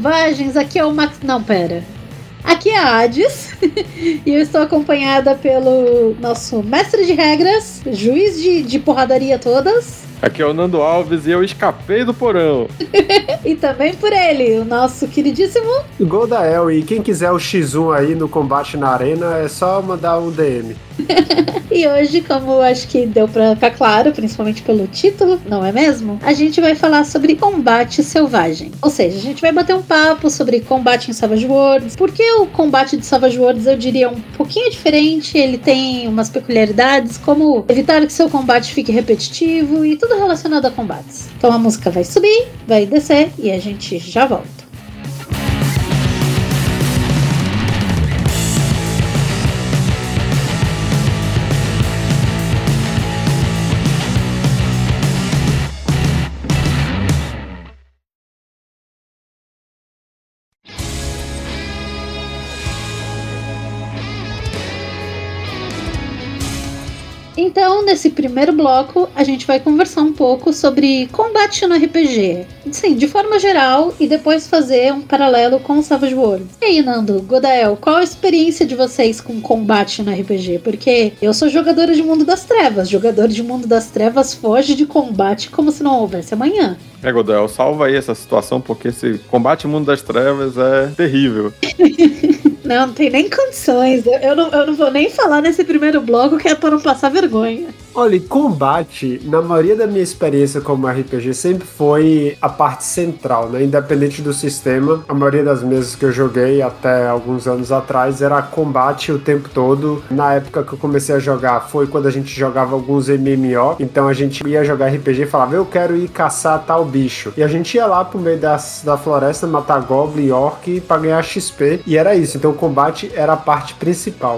selvagens, aqui é o Max... Não, pera. Aqui é a Hades e eu estou acompanhada pelo nosso mestre de regras, juiz de porradaria todas. Aqui é o Nando Alves e eu escapei do porão. E também por ele, o nosso queridíssimo Goldael. E quem quiser o X1 aí no combate na arena, é só mandar um DM. E hoje, como acho que deu pra ficar claro, principalmente pelo título, não é mesmo? A gente vai falar sobre combate selvagem. Ou seja, a gente vai bater um papo sobre combate em Savage Worlds. Porque o combate de Savage Worlds, eu diria, um pouquinho diferente. Ele tem umas peculiaridades, como evitar que seu combate fique repetitivo e tudo relacionado a combates. Então a música vai subir, vai descer e a gente já volta. Então, nesse primeiro bloco, a gente vai conversar um pouco sobre combate no RPG. Sim, de forma geral, e depois fazer um paralelo com o Savage Worlds. E aí, Nando, Godael, qual a experiência de vocês com combate no RPG? Porque eu sou jogadora de Mundo das Trevas. Jogador de Mundo das Trevas foge de combate como se não houvesse amanhã. Godael, salva aí essa situação, porque esse combate Mundo das Trevas é terrível. Não tem nem condições. Eu não vou nem falar nesse primeiro bloco que é para não passar vergonha. Olha, combate, na maioria da minha experiência como RPG, sempre foi a parte central, né? Independente do sistema, a maioria das mesas que eu joguei até alguns anos atrás era combate o tempo todo. Na época que eu comecei a jogar foi quando a gente jogava alguns MMO, então a gente ia jogar RPG e falava, eu quero ir caçar tal bicho. E a gente ia lá pro meio da floresta matar Goblin, Orc pra ganhar XP, e era isso. Então o combate era a parte principal.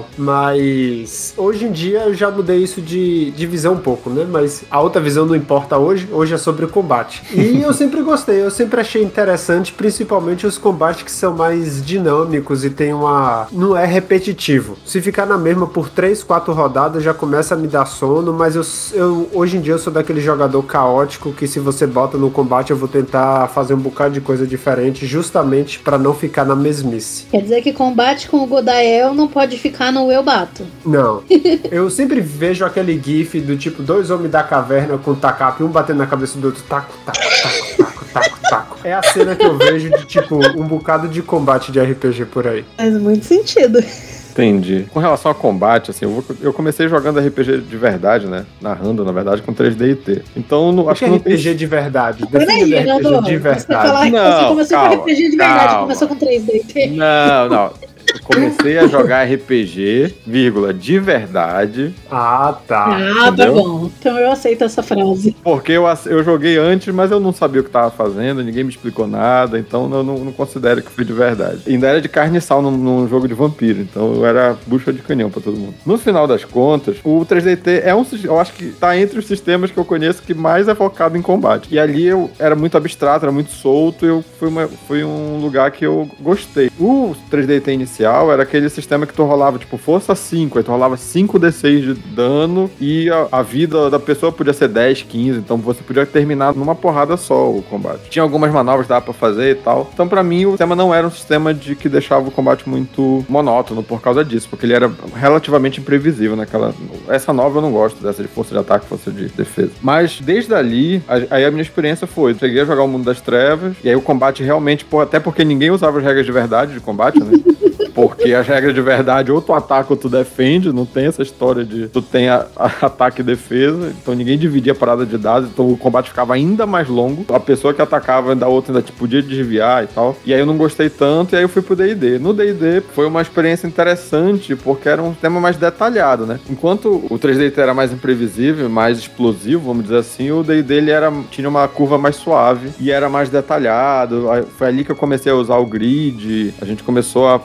Mas hoje em dia eu já mudei isso de visão um pouco, né? Mas a outra visão não importa hoje é sobre o combate. E eu sempre gostei, eu sempre achei interessante, principalmente os combates que são mais dinâmicos e tem não é repetitivo. Se ficar na mesma por 3, 4 rodadas já começa a me dar sono, mas eu hoje em dia eu sou daquele jogador caótico que se você bota no combate eu vou tentar fazer um bocado de coisa diferente justamente pra não ficar na mesmice. Quer dizer que combate com o Godael não pode ficar no eu bato. Não. Eu sempre vejo aquele gif do tipo 2 homens da caverna com tacape, um batendo na cabeça do outro, taco, taco, taco, taco, taco, taco. É a cena que eu vejo de tipo um bocado de combate de RPG por aí. Faz muito sentido. Entendi. Com relação a combate, assim, eu comecei jogando RPG de verdade, né? Narrando, na verdade, com 3D&T. Então, acho que não RPG de verdade. Define RPG de verdade. Você falar que você começou com RPG de verdade, começou com 3D&T. Não. Eu comecei a jogar RPG, de verdade. Ah, tá. Ah, entendeu? Tá bom. Então eu aceito essa frase. Porque eu joguei antes, mas eu não sabia o que tava fazendo, ninguém me explicou nada, então eu não considero que foi de verdade. Ainda era de carne e sal num jogo de vampiro, então eu era bucha de canhão pra todo mundo. No final das contas, o 3DT eu acho que tá entre os sistemas que eu conheço que mais é focado em combate. E ali eu era muito abstrato, era muito solto, foi um lugar que eu gostei. O 3DT inicial era aquele sistema que tu rolava, tipo, força 5, aí tu rolava 5d6 de dano e a vida da pessoa podia ser 10, 15, então você podia terminar numa porrada só o combate. Tinha algumas manobras que dava pra fazer e tal. Então, pra mim, o sistema não era um sistema que deixava o combate muito monótono por causa disso, porque ele era relativamente imprevisível Essa nova eu não gosto, dessa de força de ataque, força de defesa. Mas, desde ali, aí a minha experiência foi, eu cheguei a jogar o Mundo das Trevas, e aí o combate realmente, até porque ninguém usava as regras de verdade de combate, né? Porque as regras de verdade, ou tu ataca ou tu defende, não tem essa história de tu tem ataque e defesa, então ninguém dividia a parada de dados, então o combate ficava ainda mais longo, a pessoa que atacava da outra ainda podia desviar e tal, e aí eu não gostei tanto, e aí eu fui pro D&D. No D&D foi uma experiência interessante, porque era um tema mais detalhado, né? Enquanto o 3D era mais imprevisível, mais explosivo, vamos dizer assim, o D&D ele tinha uma curva mais suave, e era mais detalhado, foi ali que eu comecei a usar o grid, a gente começou a pensar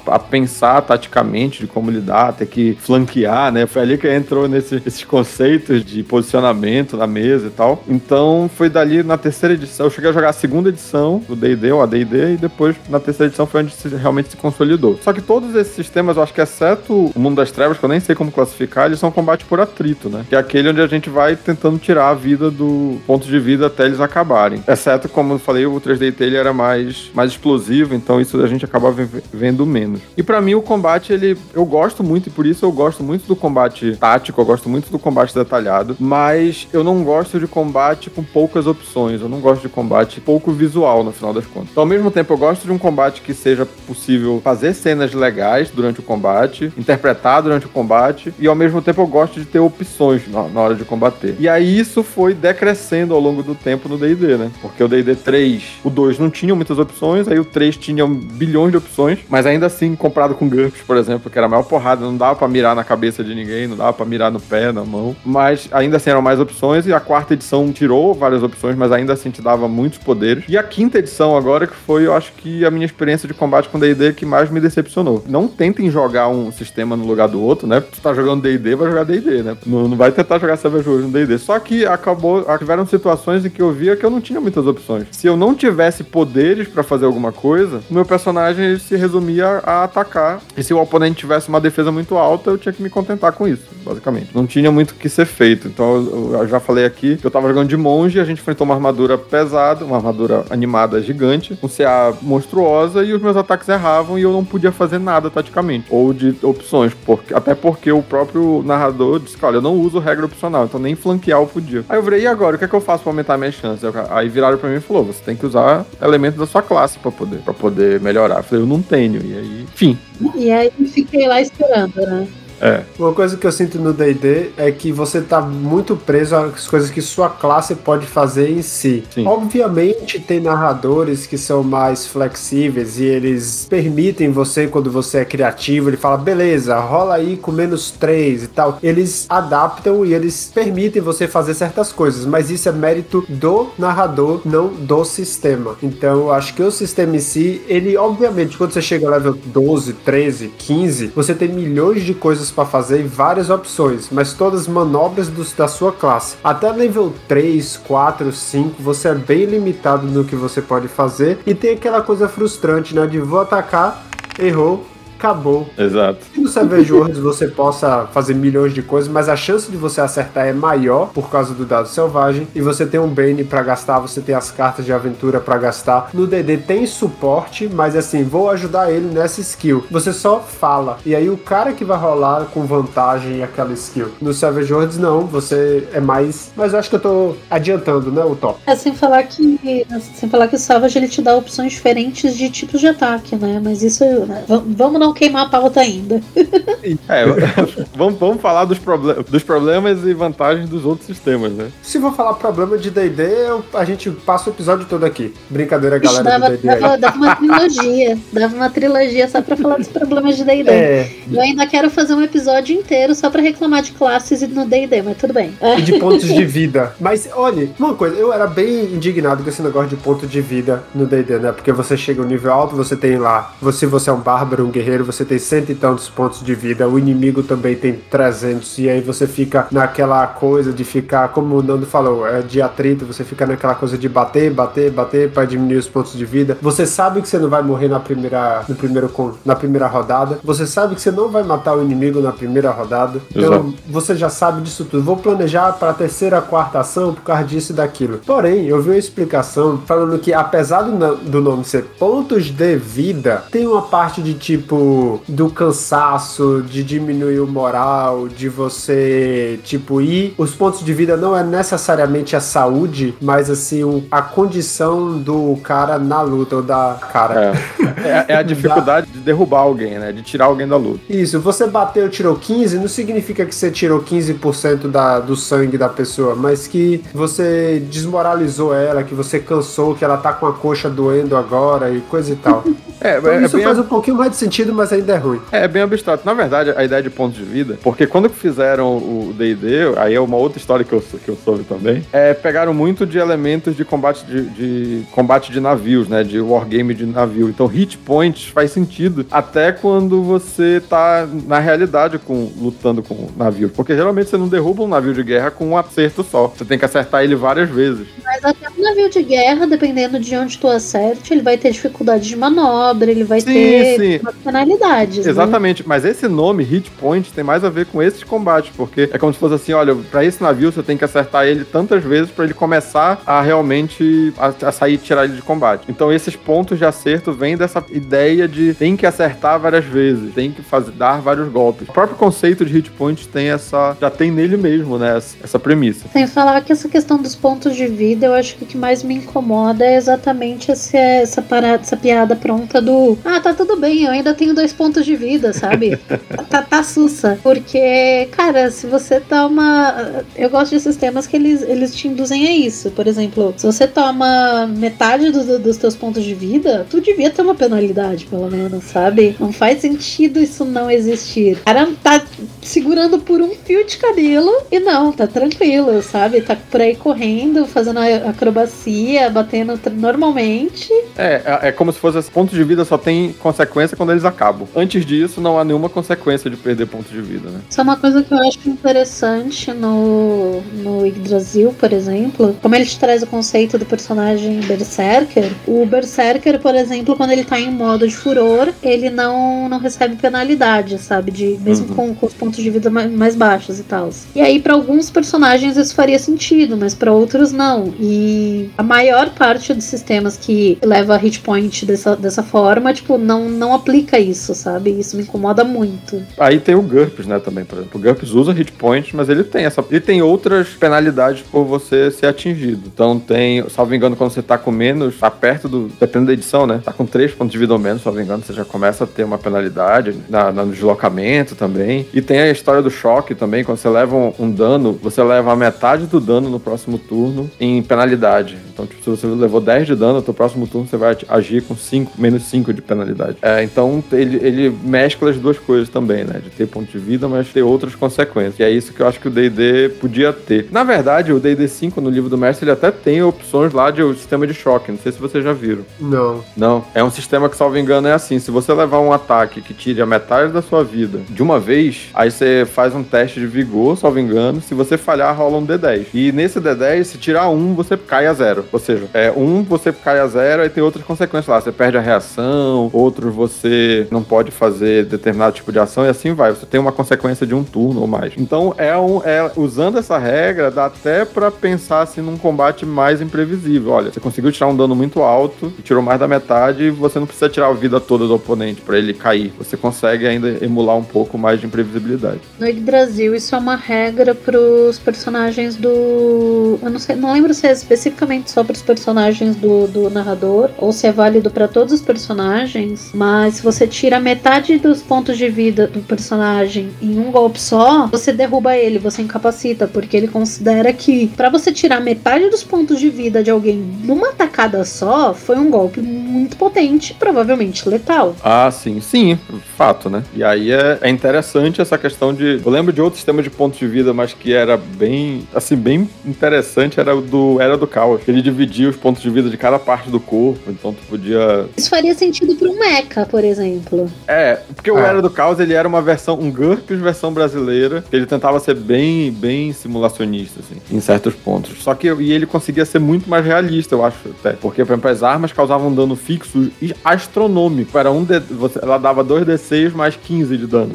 pensar taticamente de como lidar, ter que flanquear, né? Foi ali que entrou nesses conceitos de posicionamento na mesa e tal. Então, foi dali na terceira edição. Eu cheguei a jogar a segunda edição do D&D, o AD&D, e depois, na terceira edição, foi onde realmente se consolidou. Só que todos esses sistemas, eu acho que exceto o Mundo das Trevas, que eu nem sei como classificar, eles são combate por atrito, né? Que é aquele onde a gente vai tentando tirar a vida do ponto de vida até eles acabarem. Exceto, como eu falei, o 3D ele era mais explosivo, então isso a gente acaba vendo menos. E pra mim, o combate, eu gosto muito, e por isso eu gosto muito do combate tático, eu gosto muito do combate detalhado, mas eu não gosto de combate com poucas opções, eu não gosto de combate pouco visual, no final das contas. Então, ao mesmo tempo, eu gosto de um combate que seja possível fazer cenas legais durante o combate, interpretar durante o combate, e ao mesmo tempo eu gosto de ter opções na hora de combater. E aí isso foi decrescendo ao longo do tempo no D&D, né? Porque o D&D 3, o 2 não tinha muitas opções, aí o 3 tinha bilhões de opções, mas ainda assim, comparado com GURPS, por exemplo, que era a maior porrada, não dava pra mirar na cabeça de ninguém, não dava pra mirar no pé, na mão, mas ainda assim eram mais opções, e a quarta edição tirou várias opções, mas ainda assim te dava muitos poderes. E a quinta edição agora, que foi, eu acho que a minha experiência de combate com D&D que mais me decepcionou. Não tentem jogar um sistema no lugar do outro, né? Se tá jogando D&D, vai jogar D&D, né? Não vai tentar jogar Savage Worlds no D&D. Só que tiveram situações em que eu via que eu não tinha muitas opções. Se eu não tivesse poderes pra fazer alguma coisa, o meu personagem ele se resumia a atacar. E se o oponente tivesse uma defesa muito alta, eu tinha que me contentar com isso, basicamente. Não tinha muito o que ser feito. Então eu já falei aqui que eu tava jogando de monge, a gente enfrentou uma armadura pesada, uma armadura animada gigante, um CA monstruosa, e os meus ataques erravam e eu não podia fazer nada taticamente, ou de opções, até porque o próprio narrador disse que, olha, eu não uso regra opcional, então nem flanquear eu podia. Aí eu virei, e agora? O que é que eu faço pra aumentar minhas chances? Aí viraram pra mim e falou, você tem que usar elementos da sua classe pra poder melhorar. Eu falei, eu não tenho, e aí, enfim. E aí fiquei lá esperando, né? É. Uma coisa que eu sinto no D&D é que você tá muito preso às coisas que sua classe pode fazer em si. Sim. Obviamente tem narradores que são mais flexíveis e eles permitem você, quando você é criativo, ele fala, beleza, rola aí com -3 e tal. Eles adaptam e eles permitem você fazer certas coisas, mas isso é mérito do narrador, não do sistema. Então eu acho que o sistema em si, ele obviamente, quando você chega ao level 12, 13, 15, você tem milhões de coisas para fazer e várias opções, mas todas manobras da sua classe. Até nível 3, 4, 5, você é bem limitado no que você pode fazer e tem aquela coisa frustrante, né, de vou atacar, errou, acabou. Exato. No Savage Worlds você possa fazer milhões de coisas, mas a chance de você acertar é maior por causa do dado selvagem, e você tem um Bane pra gastar, você tem as cartas de aventura pra gastar. No D&D tem suporte, mas assim, vou ajudar ele nessa skill. Você só fala, e aí o cara que vai rolar com vantagem aquela skill. No Savage Worlds não, você é mais... Mas eu acho que eu tô adiantando, né, o top. Sem falar que o Savage ele te dá opções diferentes de tipos de ataque, né? Mas isso, né? Vamos não queimar a pauta ainda. Vamos falar dos problemas e vantagens dos outros sistemas, né? Se for falar problema de D&D, a gente passa o episódio todo aqui. Brincadeira, galera do D&D. Dava uma trilogia só pra falar dos problemas de D&D. Eu ainda quero fazer um episódio inteiro só pra reclamar de classes no D&D, mas tudo bem. E de pontos de vida. Mas, olha, uma coisa, eu era bem indignado com esse negócio de ponto de vida no D&D, né? Porque você chega no nível alto, você tem lá, se você é um bárbaro, um guerreiro, você tem 100 e tantos pontos de vida, o inimigo também tem 300, e aí você fica naquela coisa de ficar, como o Nando falou, de atrito, você fica naquela coisa de bater pra diminuir os pontos de vida. Você sabe que você não vai morrer na primeira rodada, você sabe que você não vai matar o inimigo na primeira rodada, então você já sabe disso tudo. Vou planejar para a terceira, quarta ação por causa disso e daquilo. Porém, eu vi uma explicação falando que, apesar do nome ser pontos de vida, tem uma parte de tipo do cansaço, de diminuir o moral, de você, os pontos de vida não é necessariamente a saúde, mas assim, a condição do cara na luta, ou da cara. É a dificuldade de derrubar alguém, né? De tirar alguém da luta. Isso, você bateu, tirou 15, não significa que você tirou 15% do sangue da pessoa, mas que você desmoralizou ela, que você cansou, que ela tá com a coxa doendo agora e coisa e tal. Então isso faz um pouquinho mais de sentido, mas ainda é ruim. É bem abstrato. Na verdade, a ideia de pontos de vida, porque quando fizeram o D&D, aí é uma outra história que eu soube também, pegaram muito de elementos de combate de combate de navios, né? De wargame de navio. Então, hit points faz sentido até quando você tá na realidade lutando com navios. Porque geralmente você não derruba um navio de guerra com um acerto só. Você tem que acertar ele várias vezes. Mas até um navio de guerra, dependendo de onde tu acerte, ele vai ter dificuldade de manobra, ele vai ter umas penalidades. Exatamente, né? Mas esse nome, hit point, tem mais a ver com esses combates, porque é como se fosse assim, olha, pra esse navio você tem que acertar ele tantas vezes pra ele começar a realmente a sair e tirar ele de combate. Então esses pontos de acerto vêm dessa ideia de tem que acertar várias vezes, tem que dar vários golpes. O próprio conceito de hit point já tem nele mesmo, né, essa premissa. Sem falar que essa questão dos pontos de vida, eu acho que o que mais me incomoda é exatamente essa piada pronta do tá tudo bem, eu ainda tenho 2 pontos de vida, sabe? tá sussa. Porque, cara, se você toma... Eu gosto de sistemas que eles te induzem a isso. Por exemplo, se você toma metade dos teus pontos de vida, tu devia ter uma penalidade, pelo menos, sabe? Não faz sentido isso não existir. O cara tá segurando por um fio de cabelo e não, tá tranquilo, sabe? Tá por aí correndo, fazendo acrobacia, batendo normalmente. É como se fosse esse ponto de vida só tem consequência quando eles acabam. Antes disso, não há nenhuma consequência de perder ponto de vida, né? Isso é uma coisa que eu acho interessante no Yggdrasil, por exemplo. Como ele te traz o conceito do personagem Berserker. O Berserker, por exemplo, quando ele tá em modo de furor, ele não recebe penalidade, sabe? Mesmo com os pontos de vida mais baixos e tal. E aí, pra alguns personagens isso faria sentido, mas pra outros não. E a maior parte dos sistemas que leva a hit point dessa forma, tipo, não aplica isso, sabe? Isso me incomoda muito. Aí tem o GURPS, né, também, por exemplo. O GURPS usa hit point, mas ele tem outras penalidades por você ser atingido. Então tem, salvo engano, quando você tá com menos, tá perto dependendo da edição, né? Tá com 3 pontos de vida ou menos, salvo engano, você já começa a ter uma penalidade no deslocamento também. E tem a história do choque também, quando você leva um dano, você leva a metade do dano no próximo turno em penalidade. Então, tipo, se você levou 10 de dano, no teu próximo turno você vai agir com menos 5 de penalidade. Então, ele mescla as duas coisas também, né? De ter ponto de vida, mas ter outras consequências. E é isso que eu acho que o D&D podia ter. Na verdade, o D&D 5, no livro do mestre, ele até tem opções lá de sistema de choque. Não sei se vocês já viram. Não. É um sistema que, salvo engano, é assim. Se você levar um ataque que tire a metade da sua vida de uma vez, aí você faz um teste de vigor, salvo engano. Se você falhar, rola um D10. E nesse D10, se tirar 1, você cai a 0. Ou seja, 1 você cai a 0, aí tem outras consequências lá. Você perde a reação, outros você não pode fazer determinado tipo de ação e assim vai. Você tem uma consequência de um turno ou mais. Então, usando essa regra, dá até pra pensar assim num combate mais imprevisível. Olha, você conseguiu tirar um dano muito alto, tirou mais da metade e você não precisa tirar a vida toda do oponente pra ele cair. Você consegue ainda emular um pouco mais de imprevisibilidade. No Yggdrasil, isso é uma regra pros personagens do... Eu não lembro se é especificamente só pros personagens do narrador, ou se é válido pra todos os personagens, mas se você tira metade dos pontos de vida do personagem em um golpe só, você derruba ele, você incapacita, porque ele considera que pra você tirar metade dos pontos de vida de alguém numa tacada só, foi um golpe muito potente, provavelmente letal. Ah, sim, fato, né? E aí é interessante essa questão de... Eu lembro de outro sistema de pontos de vida, mas que era bem interessante, era do Caos. Ele dividia os pontos de vida de cada parte do corpo, então tu podia... Isso faria sentido pra um mecha, por exemplo. Porque o Era do Caos, ele era um GURPS versão brasileira, que ele tentava ser bem simulacionista, assim, em certos pontos. Só que ele conseguia ser muito mais realista, eu acho, até. Porque, por exemplo, as armas causavam um dano fixo e astronômico. Ela dava 2d6 mais 15 de dano.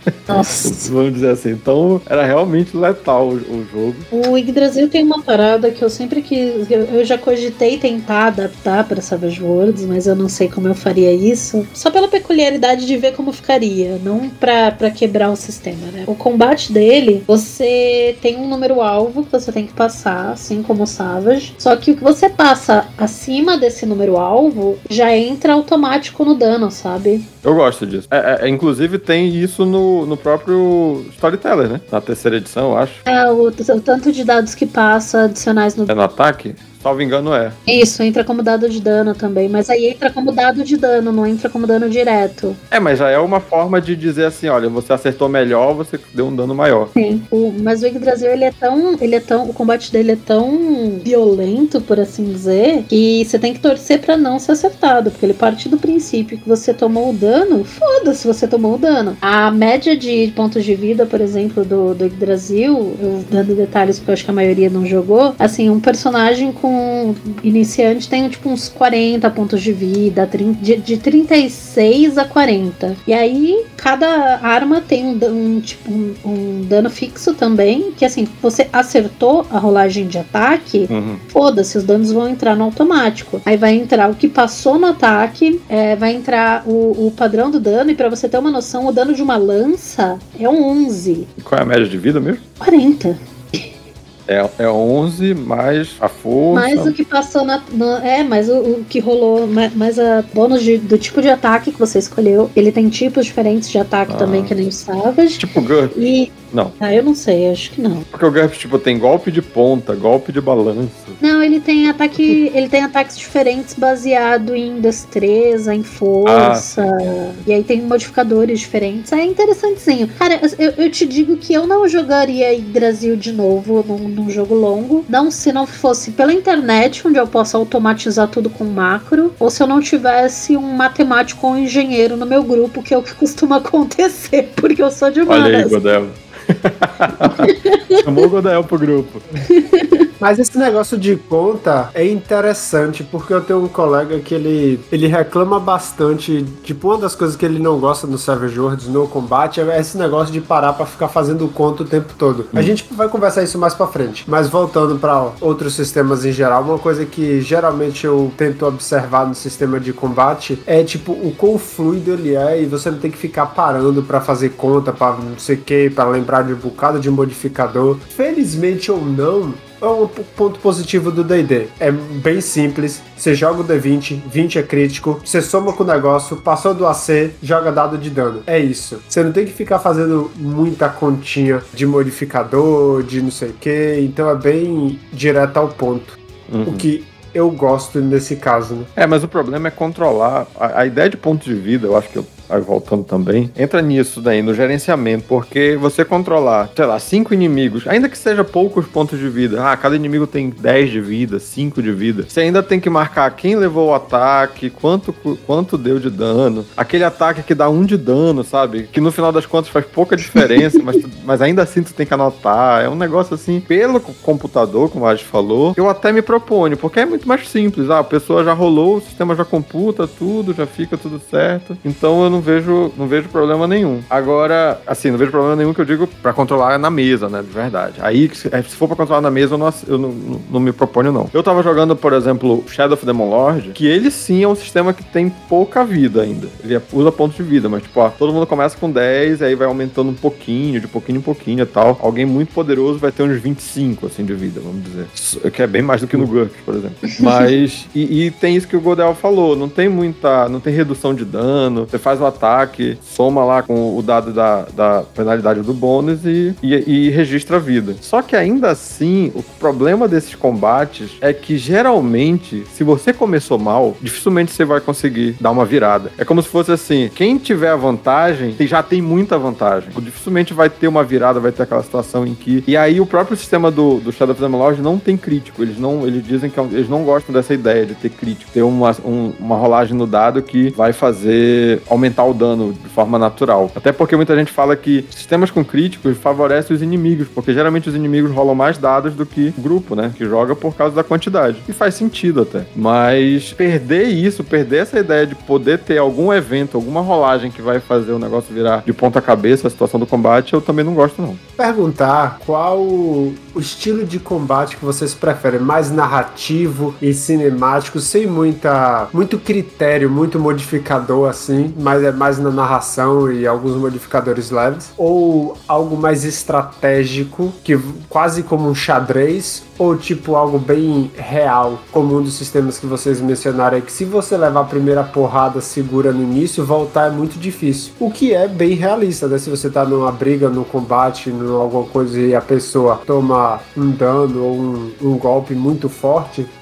Nossa. Vamos dizer assim. Então, era realmente letal o jogo. O Yggdrasil tem uma parada que eu sempre quis... Eu já cogitei tentar adaptar para Savage Worlds, mas eu não sei como eu faria isso. Só pela peculiaridade de ver como ficaria, não pra quebrar o sistema, né? O combate dele, você tem um número-alvo que você tem que passar, assim como o Savage. Só que o que você passa acima desse número-alvo já entra automático no dano, sabe? Eu gosto disso. Inclusive tem isso no próprio Storyteller, né? Na terceira edição, eu acho. O tanto de dados que passa adicionais no... É no ataque? Salvo engano, é. Isso, entra como dado de dano também, mas aí entra como dado de dano, não entra como dano direto. Mas já é uma forma de dizer assim, olha, você acertou melhor, você deu um dano maior. Sim, mas o Yggdrasil, o combate dele é tão violento, por assim dizer, que você tem que torcer pra não ser acertado, porque ele parte do princípio que você tomou o dano, foda-se você tomou o dano. A média de pontos de vida, por exemplo, do Yggdrasil, eu dando detalhes porque eu acho que a maioria não jogou, assim, um personagem com iniciante tem tipo uns 40 pontos de vida, de 36 a 40. E aí, cada arma tem um dano fixo também, que assim, você acertou a rolagem de ataque, foda-se, os danos vão entrar no automático. Aí vai entrar o que passou no ataque, vai entrar o padrão do dano, e pra você ter uma noção, o dano de uma lança é um 11. E qual é a média de vida mesmo? 40. É 11 mais a força. Mais o que passou mais o que rolou, mais a bônus do tipo de ataque que você escolheu. Ele tem tipos diferentes de ataque também, que nem o Savage. Tipo GURPS. Não. Eu não sei, acho que não. Porque o GURPS, tipo, tem golpe de ponta, golpe de balanço. Não, ele tem ataques diferentes baseado em destreza, em força. E aí tem modificadores diferentes. É interessantezinho. Cara, eu te digo que eu não jogaria Yggdrasil de novo num jogo longo. Não se não fosse pela internet, onde eu posso automatizar tudo com macro, ou se eu não tivesse um matemático ou um engenheiro no meu grupo, que é o que costuma acontecer, porque eu sou de humanas. Olha aí, Godel. Chamou o Godel pro grupo. Mas esse negócio de conta é interessante, porque eu tenho um colega que ele reclama bastante. Tipo, uma das coisas que ele não gosta no Savage Worlds, no combate, é esse negócio de parar pra ficar fazendo conta o tempo todo. A gente vai conversar isso mais pra frente. Mas voltando pra outros sistemas em geral, uma coisa que geralmente eu tento observar no sistema de combate é, tipo, o quão fluido ele é, e você não tem que ficar parando pra fazer conta, pra não sei o que, pra lembrar de um bocado de modificador. Felizmente ou não, é um ponto positivo do D&D. É bem simples. Você joga o D20, 20 é crítico, você soma com o negócio, passou do AC, joga dado de dano. É isso. Você não tem que ficar fazendo muita continha de modificador, de não sei o que. Então é bem direto ao ponto. O que eu gosto nesse caso, né? Mas o problema é controlar. A ideia de ponto de vida, eu acho que aí voltando também, entra nisso daí, no gerenciamento, porque você controlar, sei lá, 5 inimigos, ainda que seja poucos pontos de vida, cada inimigo tem 10 de vida, 5 de vida, você ainda tem que marcar quem levou o ataque, quanto deu de dano, aquele ataque que dá 1 de dano, sabe, que no final das contas faz pouca diferença, mas ainda assim tu tem que anotar, é um negócio assim, pelo computador, como a gente falou, eu até me proponho, porque é muito mais simples, a pessoa já rolou, o sistema já computa tudo, já fica tudo certo, então eu não vejo problema nenhum. Agora, assim, não vejo problema nenhum que eu digo pra controlar na mesa, né, de verdade. Aí, se for pra controlar na mesa, eu não me proponho, não. Eu tava jogando, por exemplo, Shadow of Demon Lord, que ele sim é um sistema que tem pouca vida ainda. Ele usa pontos de vida, mas tipo, todo mundo começa com 10, aí vai aumentando um pouquinho, de pouquinho em pouquinho e tal. Alguém muito poderoso vai ter uns 25, assim, de vida, vamos dizer. Que é bem mais do que no GURPS, por exemplo. Mas, e tem isso que o Godel falou, não tem redução de dano, você faz o ataque, soma lá com o dado da penalidade do bônus e registra a vida. Só que ainda assim, o problema desses combates é que geralmente, se você começou mal, dificilmente você vai conseguir dar uma virada. É como se fosse assim, quem tiver a vantagem, já tem muita vantagem. Dificilmente vai ter uma virada, vai ter aquela situação em que... E aí o próprio sistema do Shadow of the Lord não tem crítico. Eles dizem que eles não gostam dessa ideia de ter crítico. Ter uma rolagem no dado que vai fazer aumentar o dano de forma natural. Até porque muita gente fala que sistemas com críticos favorecem os inimigos, porque geralmente os inimigos rolam mais dados do que o grupo, né? Que joga por causa da quantidade. E faz sentido até. Mas perder essa ideia de poder ter algum evento, alguma rolagem que vai fazer o negócio virar de ponta cabeça a situação do combate, eu também não gosto, não. Perguntar qual o estilo de combate que vocês preferem, mais narrativo e cinemático, sem muito critério, muito modificador assim, mas é mais na narração e alguns modificadores leves, ou algo mais estratégico, que quase como um xadrez, ou tipo algo bem real, como um dos sistemas que vocês mencionaram aí, que se você levar a primeira porrada segura no início, voltar é muito difícil. O que é bem realista, né? Se você tá numa briga, no combate, alguma coisa e a pessoa toma um dano ou um golpe muito forte,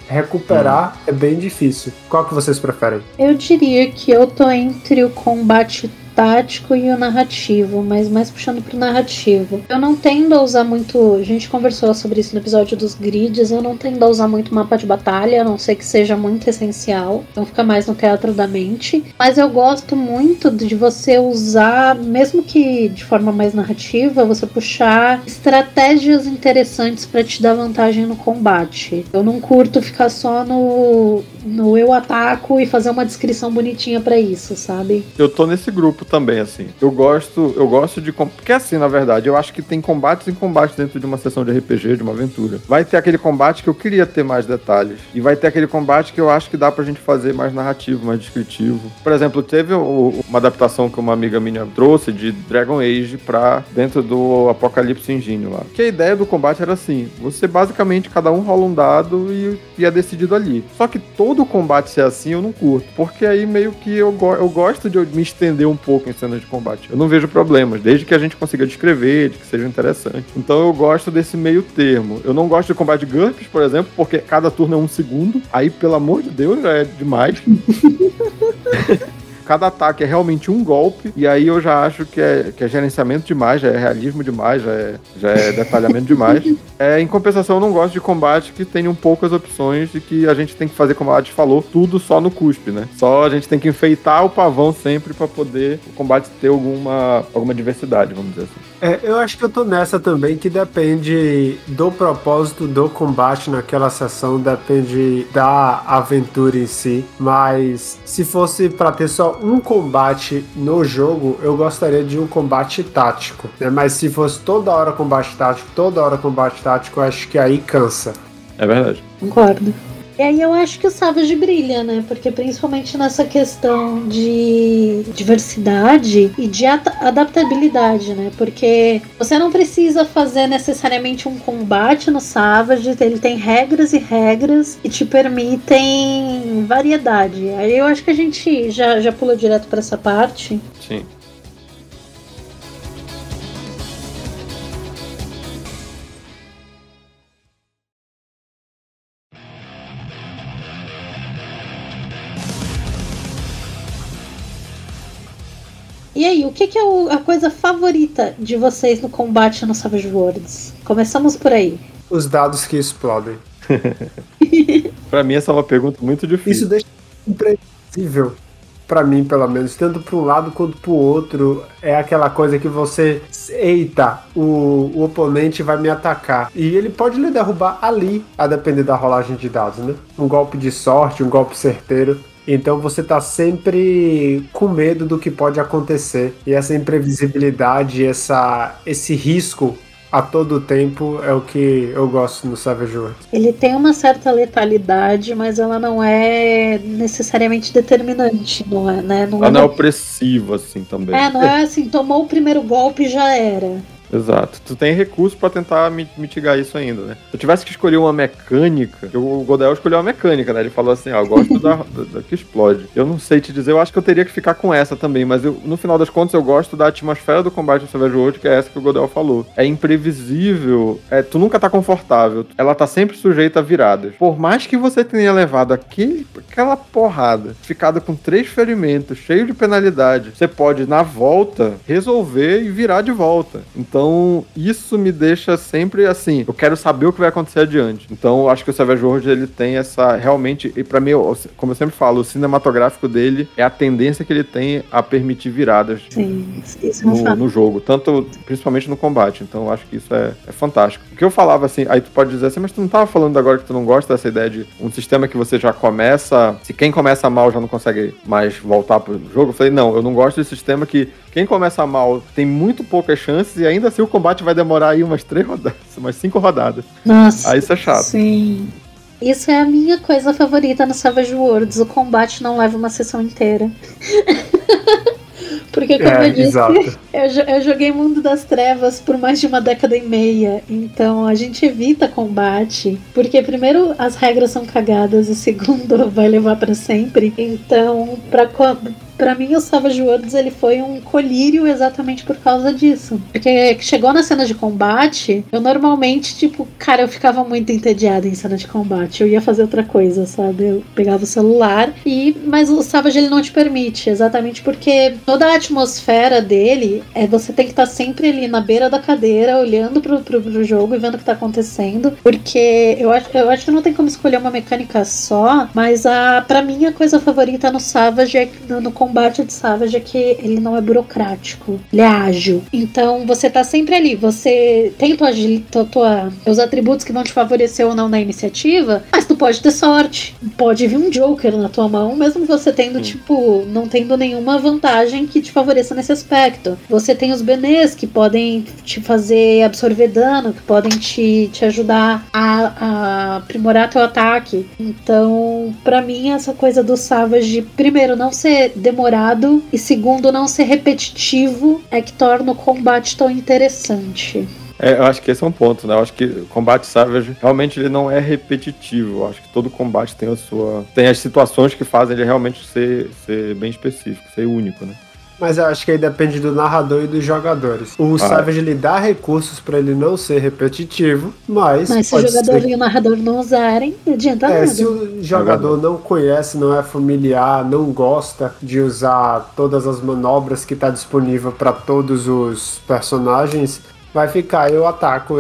recuperar é bem difícil. Qual que vocês preferem? Eu diria que eu tô entre o combate tático e o narrativo, mas mais puxando pro narrativo. Eu não tendo a usar muito, a gente conversou sobre isso no episódio dos grids, eu não tendo a usar muito mapa de batalha, a não ser que seja muito essencial, então fica mais no teatro da mente, mas eu gosto muito de você usar, mesmo que de forma mais narrativa, você puxar estratégias interessantes pra te dar vantagem no combate. Eu não curto ficar só no eu ataco e fazer uma descrição bonitinha pra isso, sabe? Eu tô nesse grupo também, assim. Eu gosto de... Porque assim, na verdade, eu acho que tem combates em combates dentro de uma sessão de RPG, de uma aventura. Vai ter aquele combate que eu queria ter mais detalhes. E vai ter aquele combate que eu acho que dá pra gente fazer mais narrativo, mais descritivo. Por exemplo, teve uma adaptação que uma amiga minha trouxe de Dragon Age pra dentro do Apocalypse Engine lá. Que a ideia do combate era assim, você basicamente, cada um rola um dado e é decidido ali. Só que todo combate ser assim eu não curto, porque aí meio que eu gosto de me estender um pouco em cenas de combate. Eu não vejo problemas, desde que a gente consiga descrever, de que seja interessante. Então eu gosto desse meio termo. Eu não gosto de combate de GURPS, por exemplo, porque cada turno é 1 segundo. Aí, pelo amor de Deus, já é demais. Cada ataque é realmente um golpe, e aí eu já acho que é gerenciamento demais, já é realismo demais, já é detalhamento demais. Em compensação, eu não gosto de combate que tenham poucas opções e que a gente tem que fazer, como a Adi falou, tudo só no cuspe, né? Só a gente tem que enfeitar o pavão sempre pra poder o combate ter alguma diversidade, vamos dizer assim. Eu acho que eu tô nessa também, que depende do propósito do combate naquela sessão, depende da aventura em si, mas se fosse pra ter só um combate no jogo, eu gostaria de um combate tático, né? Mas se fosse toda hora combate tático, eu acho que aí cansa. É verdade. Concordo. E aí eu acho que o Savage brilha, né? Porque principalmente nessa questão de diversidade e de adaptabilidade, né? Porque você não precisa fazer necessariamente um combate no Savage, ele tem regras e regras que te permitem variedade. Aí eu acho que a gente já pula direto para essa parte. Sim. E aí, o que é a coisa favorita de vocês no combate no Savage Worlds? Começamos por aí. Os dados que explodem. Pra mim, essa é uma pergunta muito difícil. Isso deixa imprevisível. Pra mim, pelo menos, tanto para um lado quanto pro outro, é aquela coisa que você... Eita, o oponente vai me atacar. E ele pode lhe derrubar ali, a depender da rolagem de dados, né? Um golpe de sorte, um golpe certeiro. Então você tá sempre com medo do que pode acontecer. E essa imprevisibilidade, esse risco a todo tempo é o que eu gosto no Savage Worlds. Ele tem uma certa letalidade, mas ela não é necessariamente determinante, não é, né? Ela não é opressiva, assim, também. Não é assim, tomou o primeiro golpe e já era. Exato. Tu tem recurso pra tentar mitigar isso ainda, né? Se eu tivesse que escolher uma mecânica, o Godel escolheu uma mecânica, né? Ele falou assim, eu gosto da que explode. Eu não sei te dizer, eu acho que eu teria que ficar com essa também, mas no final das contas eu gosto da atmosfera do combate no Savage Worlds, que é essa que o Godel falou. É imprevisível, tu nunca tá confortável, ela tá sempre sujeita a viradas. Por mais que você tenha levado aquela porrada, ficado com 3 ferimentos, cheio de penalidade, você pode, na volta, resolver e virar de volta. Então, isso me deixa sempre assim, eu quero saber o que vai acontecer adiante. Então, eu acho que o Savage Worlds, ele tem essa, realmente, e pra mim, como eu sempre falo, o cinematográfico dele é a tendência que ele tem a permitir viradas. Sim, isso no jogo, tanto, principalmente no combate. Então, eu acho que isso é fantástico. O que eu falava assim, aí tu pode dizer assim, mas tu não tava falando agora que tu não gosta dessa ideia de um sistema que você já começa, se quem começa mal já não consegue mais voltar pro jogo? Eu falei, não, eu não gosto desse sistema que quem começa mal tem muito poucas chances e ainda assim o combate vai demorar aí umas 3 rodadas, umas 5 rodadas. Nossa, aí isso é chato. Sim. Isso é a minha coisa favorita no Savage Worlds. O combate não leva uma sessão inteira. Porque, como eu disse, eu joguei Mundo das Trevas por mais de 1 década e meia. Então a gente evita combate. Porque, primeiro, as regras são cagadas. E segundo, vai levar pra sempre. Então, Pra mim, o Savage Worlds, ele foi um colírio exatamente por causa disso. Porque chegou na cena de combate, eu normalmente, tipo, cara, eu ficava muito entediada em cena de combate. Eu ia fazer outra coisa, sabe? Eu pegava o celular mas o Savage, ele não te permite, exatamente porque toda a atmosfera dele você tem que estar sempre ali na beira da cadeira, olhando pro jogo e vendo o que tá acontecendo. Porque eu acho que não tem como escolher uma mecânica só, mas pra mim a coisa favorita no Savage, no combate de Savage, é que ele não é burocrático, ele é ágil. Então você tá sempre ali, você tem os atributos que vão te favorecer ou não na iniciativa, mas tu pode ter sorte, pode vir um Joker na tua mão, mesmo você tendo, tipo, não tendo nenhuma vantagem que te favoreça nesse aspecto. Você tem os Benês que podem te fazer absorver dano, que podem te ajudar a aprimorar teu ataque. Então, pra mim, essa coisa do Savage, primeiro, não ser demorado, e segundo, não ser repetitivo, é que torna o combate tão interessante. Eu acho que esse é um ponto, né? Eu acho que o combate Savage realmente ele não é repetitivo. Eu acho que todo combate tem as situações que fazem ele realmente ser bem específico, ser único, né? Mas eu acho que aí depende do narrador e dos jogadores. O Savage, ele dá recursos pra ele não ser repetitivo, mas se o jogador e o narrador não usarem, não adianta nada. Se o jogador não conhece, não é familiar, não gosta de usar todas as manobras que tá disponível para todos os personagens, vai ficar eu ataco.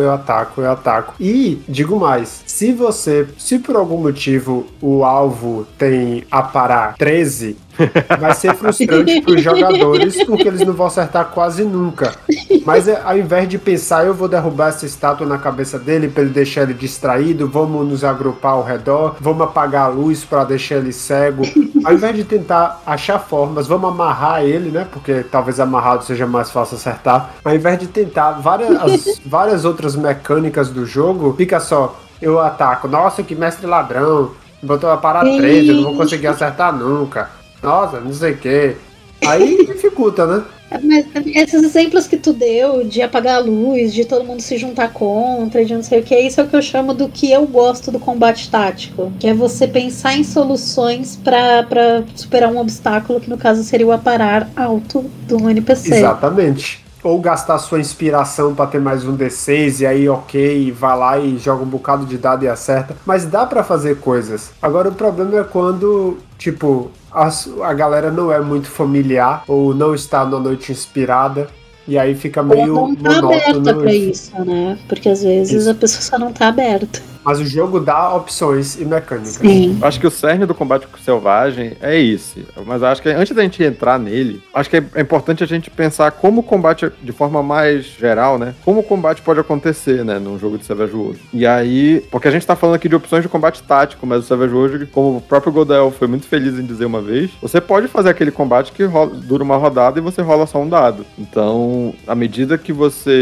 E, digo mais, se por algum motivo o alvo tem aparar 13, vai ser frustrante para os jogadores, porque eles não vão acertar quase nunca. Mas ao invés de pensar, eu vou derrubar essa estátua na cabeça dele para ele deixar ele distraído, vamos nos agrupar ao redor, vamos apagar a luz para deixar ele cego. Ao invés de tentar achar formas, vamos amarrar ele, né? Porque talvez amarrado seja mais fácil acertar. Ao invés de tentar várias outras mecânicas do jogo, fica só, eu ataco. Nossa, que mestre ladrão. Botou a parar 13, eu não vou conseguir acertar nunca. Nossa, não sei o que. Aí dificulta, né? Mas esses exemplos que tu deu de apagar a luz, de todo mundo se juntar contra, de não sei o que, isso é o que eu chamo do que eu gosto do combate tático, que é você pensar em soluções pra superar um obstáculo, que no caso seria o aparar alto do NPC. Exatamente. Ou gastar sua inspiração pra ter mais um D6 e aí vai lá e joga um bocado de dado e acerta. Mas dá pra fazer coisas. Agora o problema é quando, tipo, a galera não é muito familiar ou não está na noite inspirada. E aí fica meio monótono. Não tá aberta pra isso, né? Porque às vezes a pessoa só não tá aberta. Mas o jogo dá opções e mecânicas. Sim. Acho que o cerne do combate selvagem é esse. Mas acho que antes da gente entrar nele, acho que é importante a gente pensar como o combate, de forma mais geral, né? Como o combate pode acontecer, né? Num jogo de Savage Worlds. E aí, porque a gente tá falando aqui de opções de combate tático, mas o Savage Worlds, como o próprio Godel foi muito feliz em dizer uma vez, você pode fazer aquele combate que dura uma rodada e você rola só um dado. Então, à medida que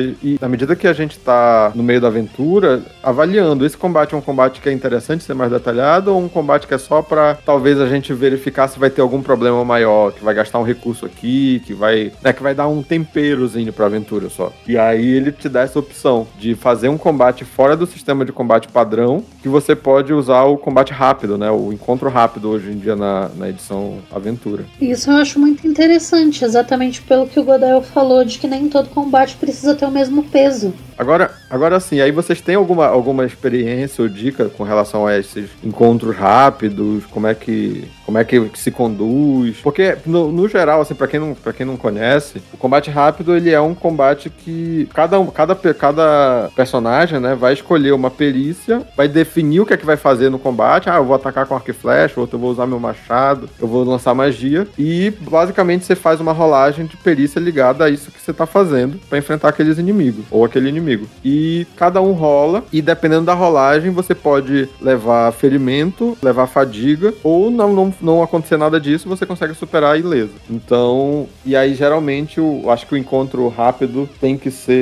a gente tá no meio da aventura, avaliando esse combate é um combate que é interessante ser mais detalhado ou um combate que é só pra talvez a gente verificar se vai ter algum problema maior, que vai gastar um recurso aqui, que vai dar um temperozinho pra aventura só. E aí ele te dá essa opção de fazer um combate fora do sistema de combate padrão, que você pode usar o combate rápido, né? O encontro rápido hoje em dia na edição aventura. Isso eu acho muito interessante, exatamente pelo que o Godel falou, de que nem todo combate precisa ter o mesmo peso. Agora sim, aí vocês têm alguma experiência ou dica com relação a esses encontros rápidos, como é que se conduz? Porque, no geral, assim, pra quem não conhece, o combate rápido, ele é um combate que cada personagem, né, vai escolher uma perícia, vai definir o que é que vai fazer no combate. Eu vou atacar com arco e flecha, outro eu vou usar meu machado, eu vou lançar magia, e basicamente você faz uma rolagem de perícia ligada a isso que você tá fazendo pra enfrentar aqueles inimigos, ou aquele inimigo. E cada um rola, e dependendo da rolagem, você pode levar ferimento, levar fadiga, ou não acontecer nada disso, você consegue superar ileso. Então, e aí geralmente, acho que o encontro rápido tem que ser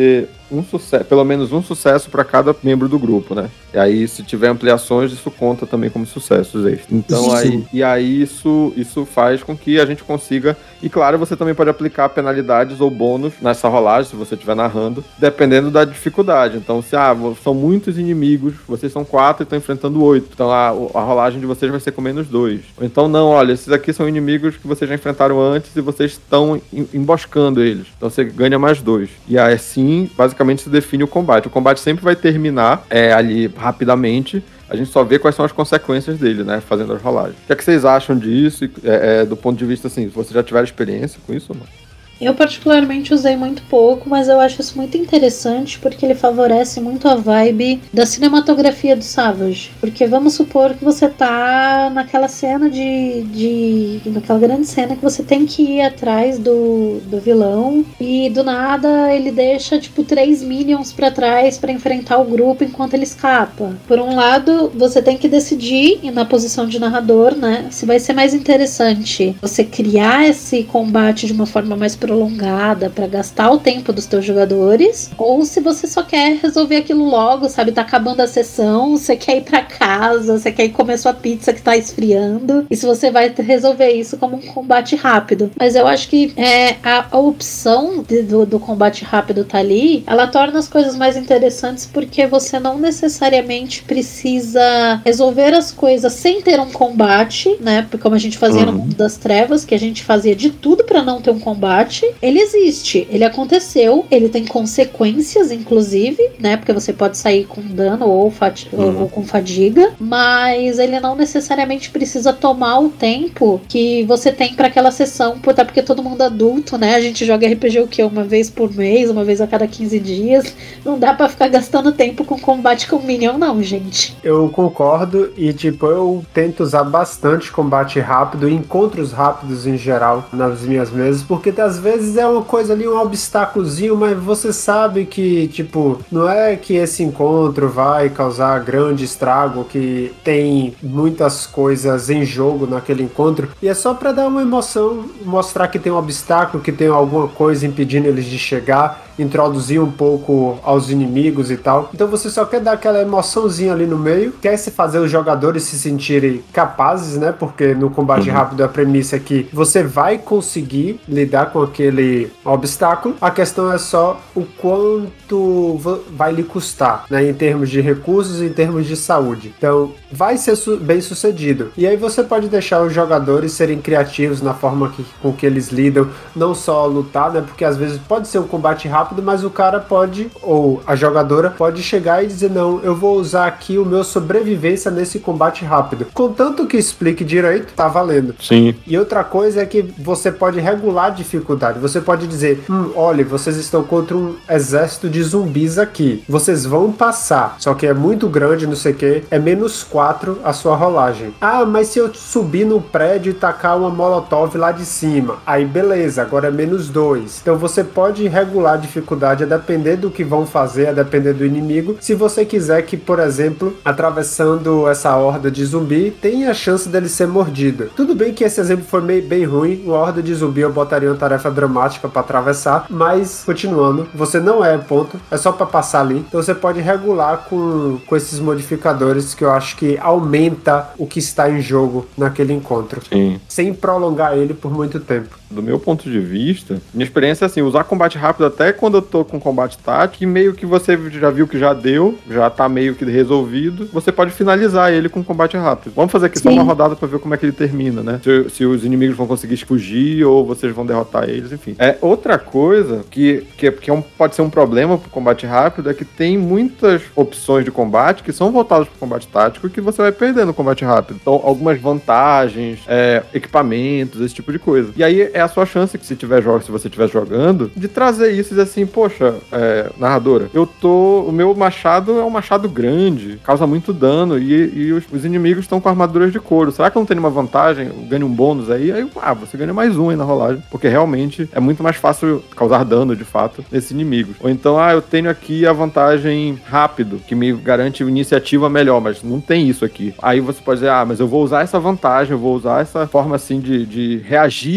um sucesso, pelo menos um sucesso para cada membro do grupo, né? E aí, se tiver ampliações, isso conta também como sucessos extras. Então, aí isso faz com que a gente consiga... E claro, você também pode aplicar penalidades ou bônus nessa rolagem, se você estiver narrando, dependendo da dificuldade. Então, se são muitos inimigos, vocês são 4 e estão enfrentando 8. Então, a rolagem de vocês vai ser com menos 2. Ou então, não, olha, esses aqui são inimigos que vocês já enfrentaram antes e vocês estão emboscando eles. Então, você ganha mais 2. E aí, assim, basicamente, se define o combate. O combate sempre vai terminar ali rapidamente. A gente só vê quais são as consequências dele, né? Fazendo as rolagens. O que é que vocês acham disso? Do ponto de vista, assim, se vocês já tiveram experiência com isso ou não? Eu particularmente usei muito pouco, mas eu acho isso muito interessante porque ele favorece muito a vibe da cinematografia do Savage. Porque vamos supor que você tá naquela cena naquela grande cena que você tem que ir atrás do vilão e do nada ele deixa 3 minions pra trás pra enfrentar o grupo enquanto ele escapa. Por um lado, você tem que decidir, e na posição de narrador, né, se vai ser mais interessante você criar esse combate de uma forma mais prolongada para gastar o tempo dos teus jogadores, ou se você só quer resolver aquilo logo, sabe? Tá acabando a sessão, você quer ir pra casa, você quer ir comer sua pizza que tá esfriando, e se você vai resolver isso como um combate rápido. Mas eu acho que a opção do combate rápido tá ali, ela torna as coisas mais interessantes porque você não necessariamente precisa resolver as coisas sem ter um combate, né? Porque como a gente fazia no Mundo das Trevas, que a gente fazia de tudo pra não ter um combate, ele existe, ele aconteceu, ele tem consequências, inclusive, né? Porque você pode sair com dano ou com fadiga, mas ele não necessariamente precisa tomar o tempo que você tem pra aquela sessão, até porque todo mundo é adulto, né? A gente joga RPG o quê? Uma vez por mês, uma vez a cada 15 dias. Não dá pra ficar gastando tempo com combate com Minion, não, gente. Eu concordo e, eu tento usar bastante combate rápido, encontros rápidos em geral nas minhas mesas, porque às vezes é uma coisa ali, um obstáculozinho, mas você sabe que, não é que esse encontro vai causar grande estrago, que tem muitas coisas em jogo naquele encontro, e é só pra dar uma emoção, mostrar que tem um obstáculo, que tem alguma coisa impedindo eles de chegar, introduzir um pouco aos inimigos e tal. Então você só quer dar aquela emoçãozinha ali no meio, quer se fazer os jogadores se sentirem capazes, né? Porque no combate rápido a premissa é que você vai conseguir lidar com aquele obstáculo. A questão é só o quanto vai lhe custar, né? Em termos de recursos, em termos de saúde. Então vai ser bem sucedido. E aí você pode deixar os jogadores serem criativos na forma com que eles lidam, não só lutar, né? Porque às vezes pode ser um combate rápido, mas o cara pode, ou a jogadora pode chegar e dizer, não, eu vou usar aqui o meu sobrevivência nesse combate rápido. Contanto que explique direito, tá valendo. Sim. E outra coisa é que você pode regular a dificuldade. Você pode dizer, olha, vocês estão contra um exército de zumbis aqui. Vocês vão passar, só que é muito grande, não sei o que, é -4 a sua rolagem. Ah, mas se eu subir no prédio e tacar uma molotov lá de cima, aí beleza, agora é -2. Então você pode regular a dificuldade a depender do que vão fazer, a depender do inimigo. Se você quiser que, por exemplo, atravessando essa horda de zumbi, tenha a chance dele ser mordido. Tudo bem que esse exemplo foi bem ruim, uma horda de zumbi eu botaria uma tarefa dramática para atravessar, mas, continuando, você não é ponto, é só para passar ali. Então você pode regular com esses modificadores que eu acho que aumenta o que está em jogo naquele encontro. Sim. Sem prolongar ele por muito tempo. Do meu ponto de vista, minha experiência é assim, usar combate rápido até quando eu tô com combate tático, e meio que você já viu que já deu, já tá meio que resolvido, você pode finalizar ele com combate rápido. Vamos fazer aqui só uma rodada pra ver como é que ele termina, né? Se os inimigos vão conseguir fugir ou vocês vão derrotar eles, enfim. Outra coisa que pode ser um problema pro combate rápido é que tem muitas opções de combate que são voltadas pro combate tático que você vai perder no combate rápido. Então, algumas vantagens, equipamentos, esse tipo de coisa. E aí é a sua chance, que se você estiver jogando, de trazer isso e dizer assim, poxa, narradora, o meu machado é um machado grande, causa muito dano, e os inimigos estão com armaduras de couro. Será que eu não tenho uma vantagem? Eu ganho um bônus aí? Aí, você ganha mais um aí na rolagem, porque realmente é muito mais fácil causar dano, de fato, nesses inimigos. Ou então, eu tenho aqui a vantagem rápido, que me garante iniciativa melhor, mas não tem isso aqui. Aí você pode dizer, mas eu vou usar essa vantagem, eu vou usar essa forma, assim, de reagir aos meus inimigos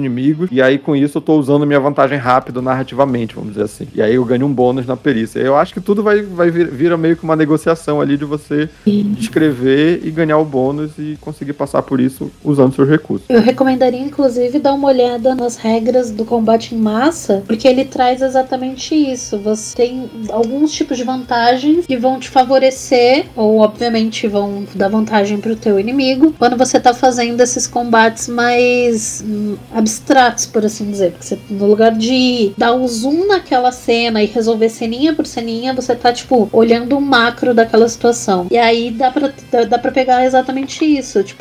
inimigos, e aí com isso eu tô usando minha vantagem rápida narrativamente, vamos dizer assim. E aí eu ganho um bônus na perícia. Eu acho que tudo vai vir meio que uma negociação ali de você escrever e ganhar o bônus e conseguir passar por isso usando seus recursos. Eu recomendaria, inclusive, dar uma olhada nas regras do combate em massa, porque ele traz exatamente isso. Você tem alguns tipos de vantagens que vão te favorecer, ou obviamente vão dar vantagem pro teu inimigo, quando você tá fazendo esses combates mais abstratos, por assim dizer. Porque você, no lugar de dar o zoom naquela cena e resolver ceninha por ceninha, você tá, tipo, olhando o macro daquela situação. E aí dá pra pegar exatamente isso. Tipo,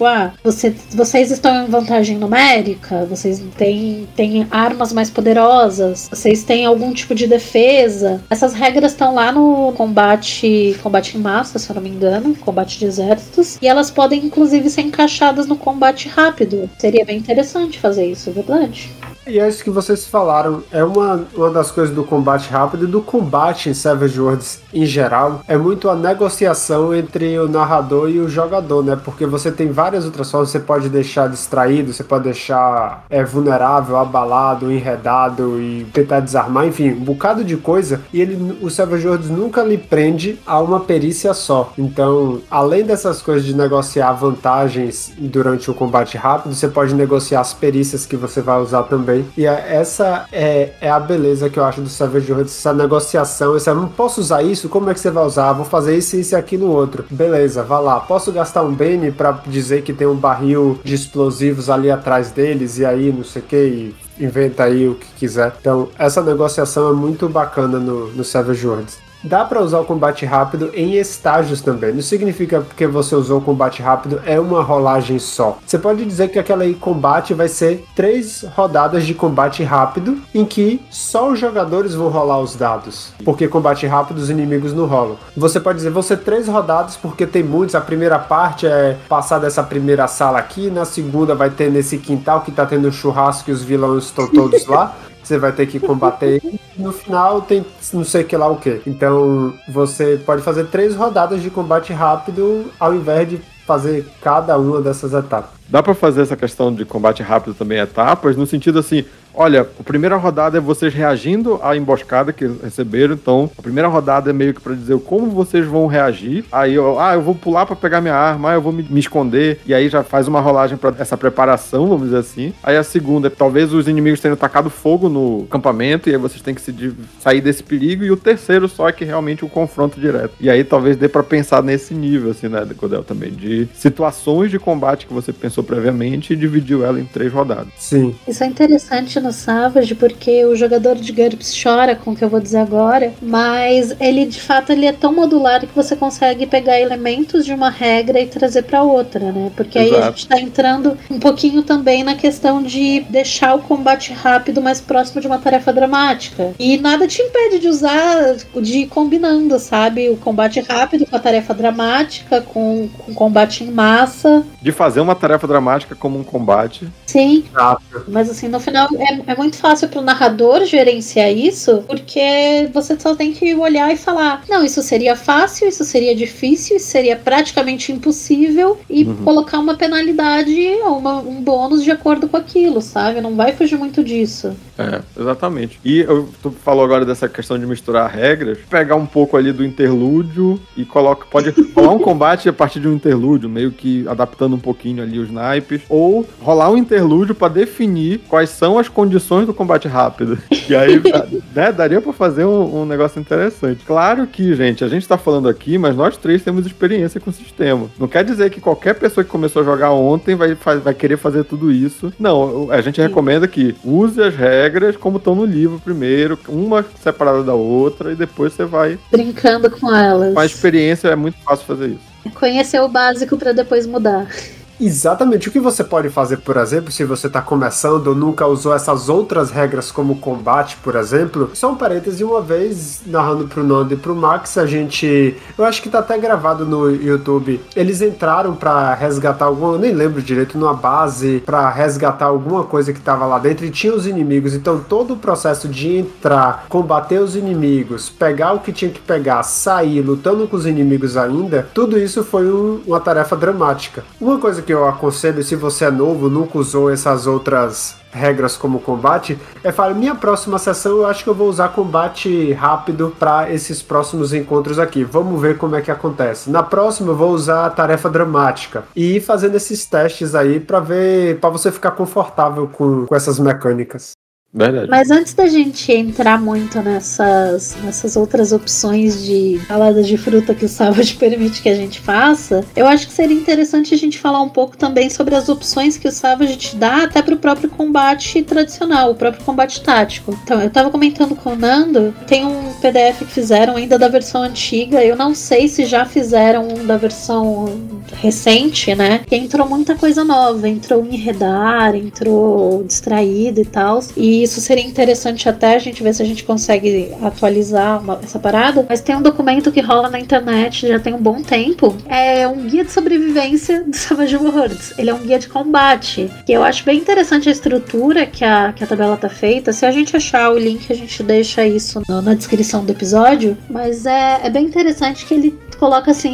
vocês estão em vantagem numérica, vocês têm armas mais poderosas, vocês têm algum tipo de defesa. Essas regras estão lá no combate em massa, se eu não me engano, combate de exércitos, e elas podem inclusive ser encaixadas no combate rápido. Seria bem interessante fazer isso, é verdade? E é isso que vocês falaram, é uma das coisas do combate rápido e do combate em Savage Worlds em geral, é muito a negociação entre o narrador e o jogador, né? Porque você tem várias outras formas, você pode deixar distraído, você pode deixar vulnerável, abalado, enredado e tentar desarmar, enfim, um bocado de coisa, e o Savage Worlds nunca lhe prende a uma perícia só. Então, além dessas coisas de negociar vantagens durante o combate rápido, você pode negociar as perícias que você vai usar também. E essa é a beleza que eu acho do Savage Worlds, essa negociação, não posso usar isso, como é que você vai usar? Vou fazer isso, isso e aquilo outro. Beleza, vá lá. Posso gastar um Bane pra dizer que tem um barril de explosivos ali atrás deles, e aí não sei o que, e inventa aí o que quiser. Então, essa negociação é muito bacana no Savage Worlds. Dá para usar o combate rápido em estágios também. Não significa que você usou o combate rápido é uma rolagem só. Você pode dizer que aquele combate vai ser 3 rodadas de combate rápido, em que só os jogadores vão rolar os dados. Porque combate rápido os inimigos não rolam. Você pode dizer, vão ser 3 rodadas porque tem muitos. A primeira parte é passar dessa primeira sala aqui. Na segunda vai ter nesse quintal que tá tendo um churrasco e os vilões estão todos lá. Você vai ter que combater ele. No final tem não sei que lá o que. Então você pode fazer 3 rodadas de combate rápido ao invés de fazer cada uma dessas etapas. Dá pra fazer essa questão de combate rápido também etapas, no sentido assim, olha, a primeira rodada é vocês reagindo à emboscada que receberam, então a primeira rodada é meio que pra dizer como vocês vão reagir, aí eu vou pular pra pegar minha arma, eu vou me esconder, e aí já faz uma rolagem pra essa preparação, vamos dizer assim. Aí a segunda, talvez os inimigos tenham tacado fogo no acampamento, e aí vocês têm que sair desse perigo, e o terceiro só é que realmente o confronto direto. E aí talvez dê pra pensar nesse nível, assim, né, Codel, também, de situações de combate que você pensou previamente e dividiu ela em 3 rodadas. Sim. Isso é interessante no Savage, porque o jogador de GURPS chora com o que eu vou dizer agora, mas ele, de fato, ele é tão modular que você consegue pegar elementos de uma regra e trazer pra outra, né? Porque aí a gente tá entrando um pouquinho também na questão de deixar o combate rápido mais próximo de uma tarefa dramática. E nada te impede de usar, de ir combinando, sabe? O combate rápido com a tarefa dramática, com combate em massa. De fazer uma tarefa dramática como um combate. Sim, mas assim, no final é muito fácil pro narrador gerenciar isso, porque você só tem que olhar e falar, não, isso seria fácil, isso seria difícil, isso seria praticamente impossível, e colocar uma penalidade ou um bônus de acordo com aquilo, sabe? Não vai fugir muito disso. É, exatamente. E tu falou agora dessa questão de misturar regras, pegar um pouco ali do interlúdio e pode rolar um combate a partir de um interlúdio, meio que adaptando um pouquinho ali os naipes, ou rolar um interlúdio para definir quais são as condições do combate rápido. E aí, né, daria para fazer um negócio interessante. Claro que, gente, a gente tá falando aqui, mas nós 3 temos experiência com o sistema. Não quer dizer que qualquer pessoa que começou a jogar ontem vai querer fazer tudo isso. Não, a gente recomenda que use as regras como estão no livro primeiro, uma separada da outra, e depois você vai brincando com elas. Com a experiência é muito fácil fazer isso. Conhecer o básico para depois mudar. Exatamente. O que você pode fazer, por exemplo, se você está começando ou nunca usou essas outras regras como combate, por exemplo, só um parêntese, uma vez narrando pro Nando e pro Max, eu acho que tá até gravado no YouTube, eles entraram pra resgatar eu nem lembro direito, numa base pra resgatar alguma coisa que tava lá dentro e tinha os inimigos, então todo o processo de entrar, combater os inimigos, pegar o que tinha que pegar, sair lutando com os inimigos ainda, tudo isso foi uma tarefa dramática. Uma coisa que eu aconselho, se você é novo, nunca usou essas outras regras como combate, fala, minha próxima sessão eu acho que eu vou usar combate rápido para esses próximos encontros aqui, vamos ver como é que acontece. Na próxima eu vou usar a tarefa dramática e ir fazendo esses testes aí para você ficar confortável com essas mecânicas. Verdade. Mas antes da gente entrar muito nessas outras opções de saladas de fruta que o Savage permite que a gente faça, eu acho que seria interessante a gente falar um pouco também sobre as opções que o Savage te dá até pro próprio combate tradicional, o próprio combate tático. Então, eu tava comentando com o Nando, tem um PDF que fizeram ainda da versão antiga, eu não sei se já fizeram um da versão recente, né? Que entrou muita coisa nova, entrou enredar, entrou distraído e tal, e isso seria interessante até a gente ver se a gente consegue atualizar essa parada. Mas tem um documento que rola na internet já tem um bom tempo. É um guia de sobrevivência do Savage Worlds. Ele é um guia de combate. Que eu acho bem interessante a estrutura que a tabela tá feita. Se a gente achar o link, a gente deixa isso na descrição do episódio. Mas é bem interessante que ele coloca assim,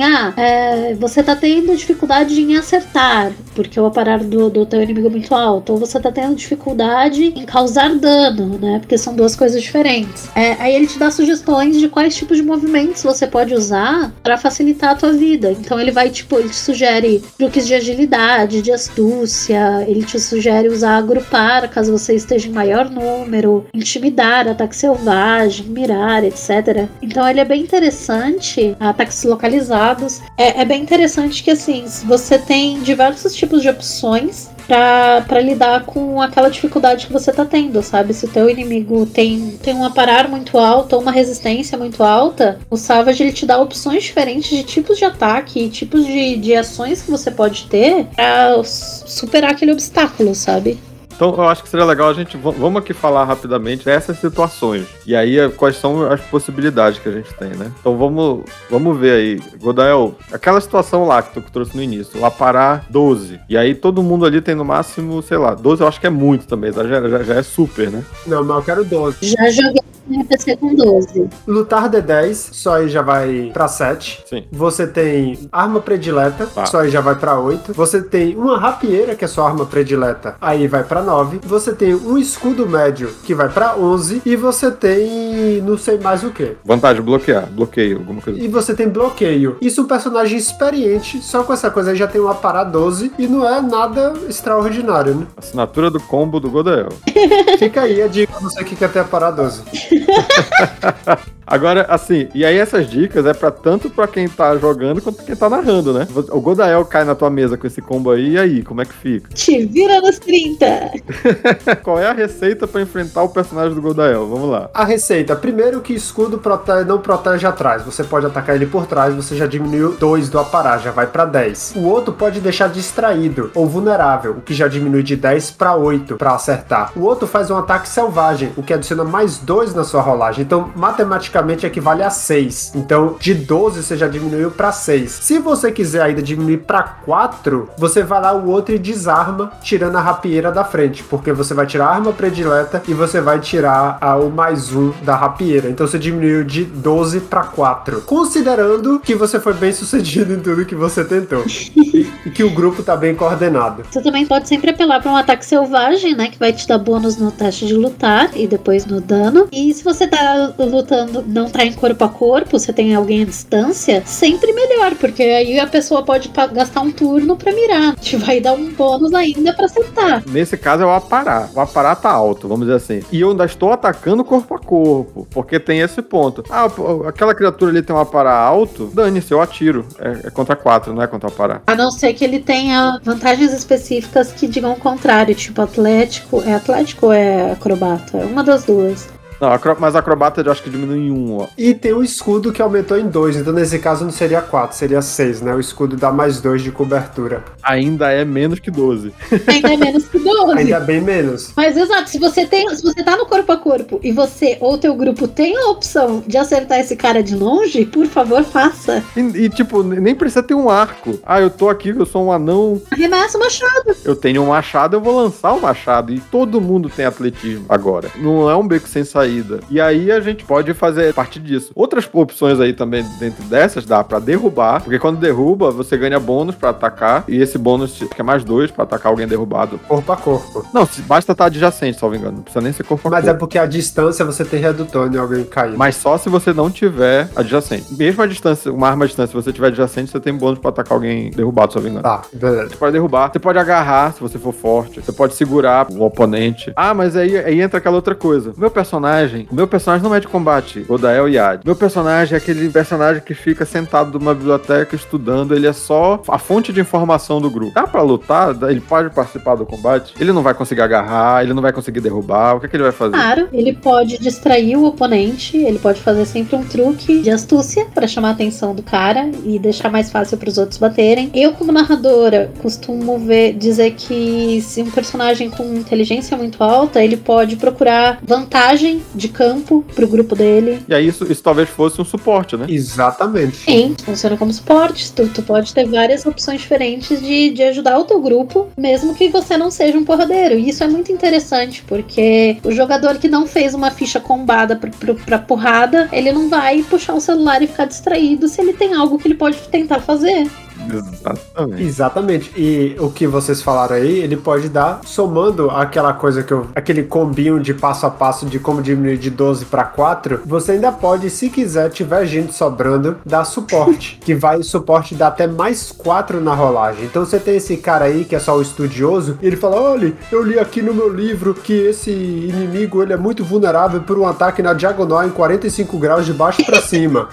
você tá tendo dificuldade em acertar, porque o aparar do teu inimigo é muito alto, ou você tá tendo dificuldade em causar dano, né, porque são duas coisas diferentes. Aí ele te dá sugestões de quais tipos de movimentos você pode usar para facilitar a tua vida. Então ele te sugere truques de agilidade, de astúcia, ele te sugere usar agrupar, caso você esteja em maior número, intimidar, ataque selvagem, mirar, etc. Então ele é bem interessante, ataques localizados. É bem interessante que, assim, você tem diversos tipos de opções pra lidar com aquela dificuldade que você tá tendo, sabe? Se o teu inimigo tem um aparar muito alto ou uma resistência muito alta, o Savage, ele te dá opções diferentes de tipos de ataque e tipos de ações que você pode ter pra superar aquele obstáculo, sabe? Então, eu acho que seria legal a gente... Vamos aqui falar rapidamente dessas situações. E aí, quais são as possibilidades que a gente tem, né? Então, vamos ver aí. Godael, aquela situação lá que tu trouxe no início, o aparar 12. E aí, todo mundo ali tem no máximo, sei lá, 12 eu acho que é muito também, tá? Já é super, né? Não, mas eu quero 12. Já joguei no PC com 12. Lutar D10, só aí já vai pra 7. Sim. Você tem arma predileta, só aí já vai pra 8. Você tem uma rapieira, que é sua arma predileta, aí vai pra 9. Você tem um escudo médio, que vai pra 11. E você tem não sei mais o que. Vantagem, bloqueio, alguma coisa. E você tem bloqueio. Isso é um personagem experiente, só com essa coisa aí já tem um aparar 12 e não é nada extraordinário, né? Assinatura do combo do Godael. Fica aí a dica pra você que quer ter aparar 12. Agora, assim, e aí essas dicas é tanto pra quem tá jogando quanto pra quem tá narrando, né? O Godael cai na tua mesa com esse combo aí, e aí, como é que fica? Te vira nos 30! Qual é a receita pra enfrentar o personagem do Godael? Vamos lá. A receita, primeiro que escudo não protege atrás, você pode atacar ele por trás, você já diminuiu 2 do aparar, já vai pra 10. O outro pode deixar distraído ou vulnerável, o que já diminui de 10 pra 8 pra acertar. O outro faz um ataque selvagem, o que adiciona mais 2 na sua rolagem, então matematicamente equivale a 6. Então, de 12 você já diminuiu pra 6. Se você quiser ainda diminuir pra 4, você vai lá o outro e desarma, tirando a rapieira da frente, porque você vai tirar a arma predileta e você vai tirar o mais 1 da rapieira. Então você diminuiu de 12 pra 4. Considerando que você foi bem sucedido em tudo que você tentou. e que o grupo tá bem coordenado. Você também pode sempre apelar pra um ataque selvagem, né? Que vai te dar bônus no teste de lutar e depois no dano. E se você tá lutando, não tá em corpo a corpo, você tem alguém à distância, sempre melhor, porque aí a pessoa pode gastar um turno pra mirar. Te vai dar um bônus ainda pra acertar. Nesse caso é o aparar. O aparar tá alto, vamos dizer assim. E eu ainda estou atacando corpo a corpo, porque tem esse ponto. Aquela criatura ali tem um aparar alto, dane-se, eu atiro. É contra 4, não é contra o aparar. A não ser que ele tenha vantagens específicas que digam o contrário, tipo atlético. É atlético ou é acrobata? É uma das duas. Não, mas a acrobata eu acho que diminui em 1, ó. E tem o escudo que aumentou em 2, então nesse caso não seria 4, seria 6, né? O escudo dá mais 2 de cobertura. Ainda é menos que 12. Ainda é menos que 12. Ainda é bem menos. Mas exato, se você tá no corpo a corpo e você ou teu grupo tem a opção de acertar esse cara de longe, por favor, faça. E tipo, nem precisa ter um arco. Eu tô aqui, eu sou um anão. Arremessa o machado. Eu tenho um machado, eu vou lançar o machado. E todo mundo tem atletismo agora. Não é um beco sem saída. saída. E aí a gente pode fazer a partir disso. Outras opções aí também dentro dessas dá pra derrubar, porque quando derruba, você ganha bônus pra atacar, e esse bônus fica mais 2 pra atacar alguém derrubado. Corpo a corpo. Não, basta estar adjacente, salvo engano. Não precisa nem ser corpo a corpo. Mas é porque a distância você tem redutor em alguém cair. Mas só se você não tiver adjacente. Mesmo a distância, uma arma à distância, se você tiver adjacente, você tem bônus pra atacar alguém derrubado, salvo engano. Tá, beleza. Você pode derrubar, você pode agarrar se você for forte, você pode segurar o oponente. Ah, mas aí entra aquela outra coisa. O meu personagem não é de combate, Godael e Yad. Meu personagem é aquele personagem que fica sentado numa biblioteca estudando, ele é só a fonte de informação do grupo. Dá pra lutar? Ele pode participar do combate? Ele não vai conseguir agarrar, ele não vai conseguir derrubar, o que ele vai fazer? Claro, ele pode distrair o oponente, ele pode fazer sempre um truque de astúcia pra chamar a atenção do cara e deixar mais fácil pros outros baterem. Eu, como narradora, costumo dizer que se um personagem com inteligência muito alta, ele pode procurar vantagem de campo pro grupo dele. E aí isso talvez fosse um suporte, né? Exatamente. Sim, funciona como suporte. Tu pode ter várias opções diferentes de ajudar o teu grupo, mesmo que você não seja um porradeiro. E isso é muito interessante, porque o jogador que não fez uma ficha combada pra porrada, ele não vai puxar o celular e ficar distraído se ele tem algo que ele pode tentar fazer. Exatamente. E o que vocês falaram aí, ele pode dar, somando aquela coisa aquele combinho de passo a passo de como diminuir de 12 para 4, você ainda pode, se quiser, tiver gente sobrando, dar suporte, que vai o suporte dar até mais 4 na rolagem. Então você tem esse cara aí que é só o estudioso, e ele fala, olha, eu li aqui no meu livro que esse inimigo, ele é muito vulnerável por um ataque na diagonal em 45 graus de baixo para cima.